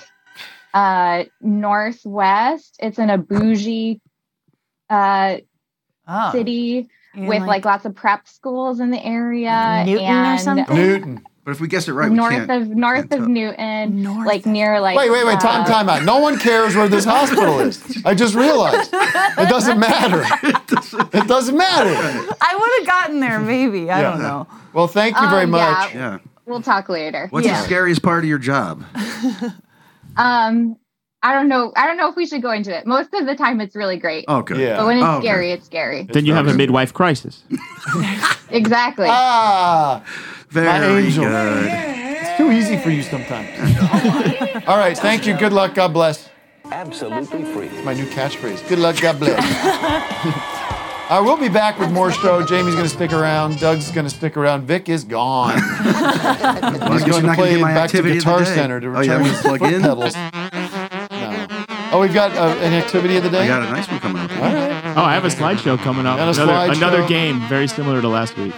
northwest. It's in a bougie city with lots of prep schools in the area. Newton or something? Newton. but if we guess it right, we north can't. of Newton, near Wait, time out. No one cares where this hospital is. I just realized. It doesn't matter. It doesn't matter. I would have gotten there, maybe. I don't know. Well, thank you very much. Yeah. We'll talk later. What's the scariest part of your job? I don't know if we should go into it. Most of the time it's really great. Oh, good. But when it's scary, it's scary. Then you have a midwife crisis. Exactly. Very angel. good. It's too easy for you sometimes. All right, thank you. Good luck. God bless. Absolutely free. It's my new catchphrase. Good luck. God bless. We'll be back with more show. Jamie's going to stick around. Doug's going to stick around. Vic is gone. He's going to play back to Guitar Center to return his foot pedals. No. Oh, we've got an activity of the day? I got a nice one coming up. All right. Oh, I have a slideshow coming up. Another game, very similar to last week.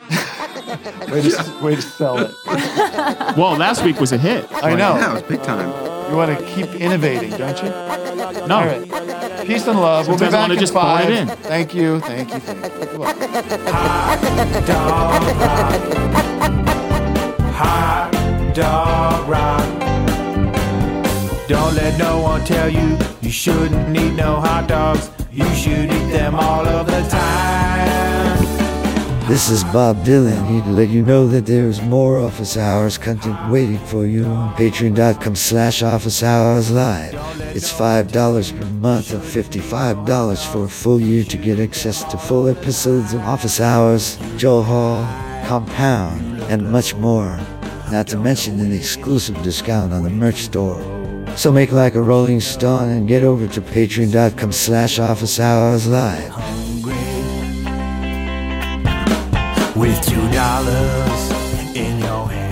Way to sell it. Well, last week was a hit. I know. Yeah, it was big time. You want to keep innovating, don't you? No. All right. Peace and love. We'll be back in just 5. pour it in. Thank you. Thank you. Thank you. Good luck. Hot dog rock. Don't let no one tell you you shouldn't eat no hot dogs. You should eat them all of the time. This is Bob Dylan here to let you know that there's more Office Hours content waiting for you on patreon.com/Office Hours Live. It's $5 per month and $55 for a full year to get access to full episodes of Office Hours, Joel Hall, Compound, and much more. Not to mention an exclusive discount on the merch store. So make like a Rolling Stone and get over to patreon.com/Office Hours Live. With $2 in your hand.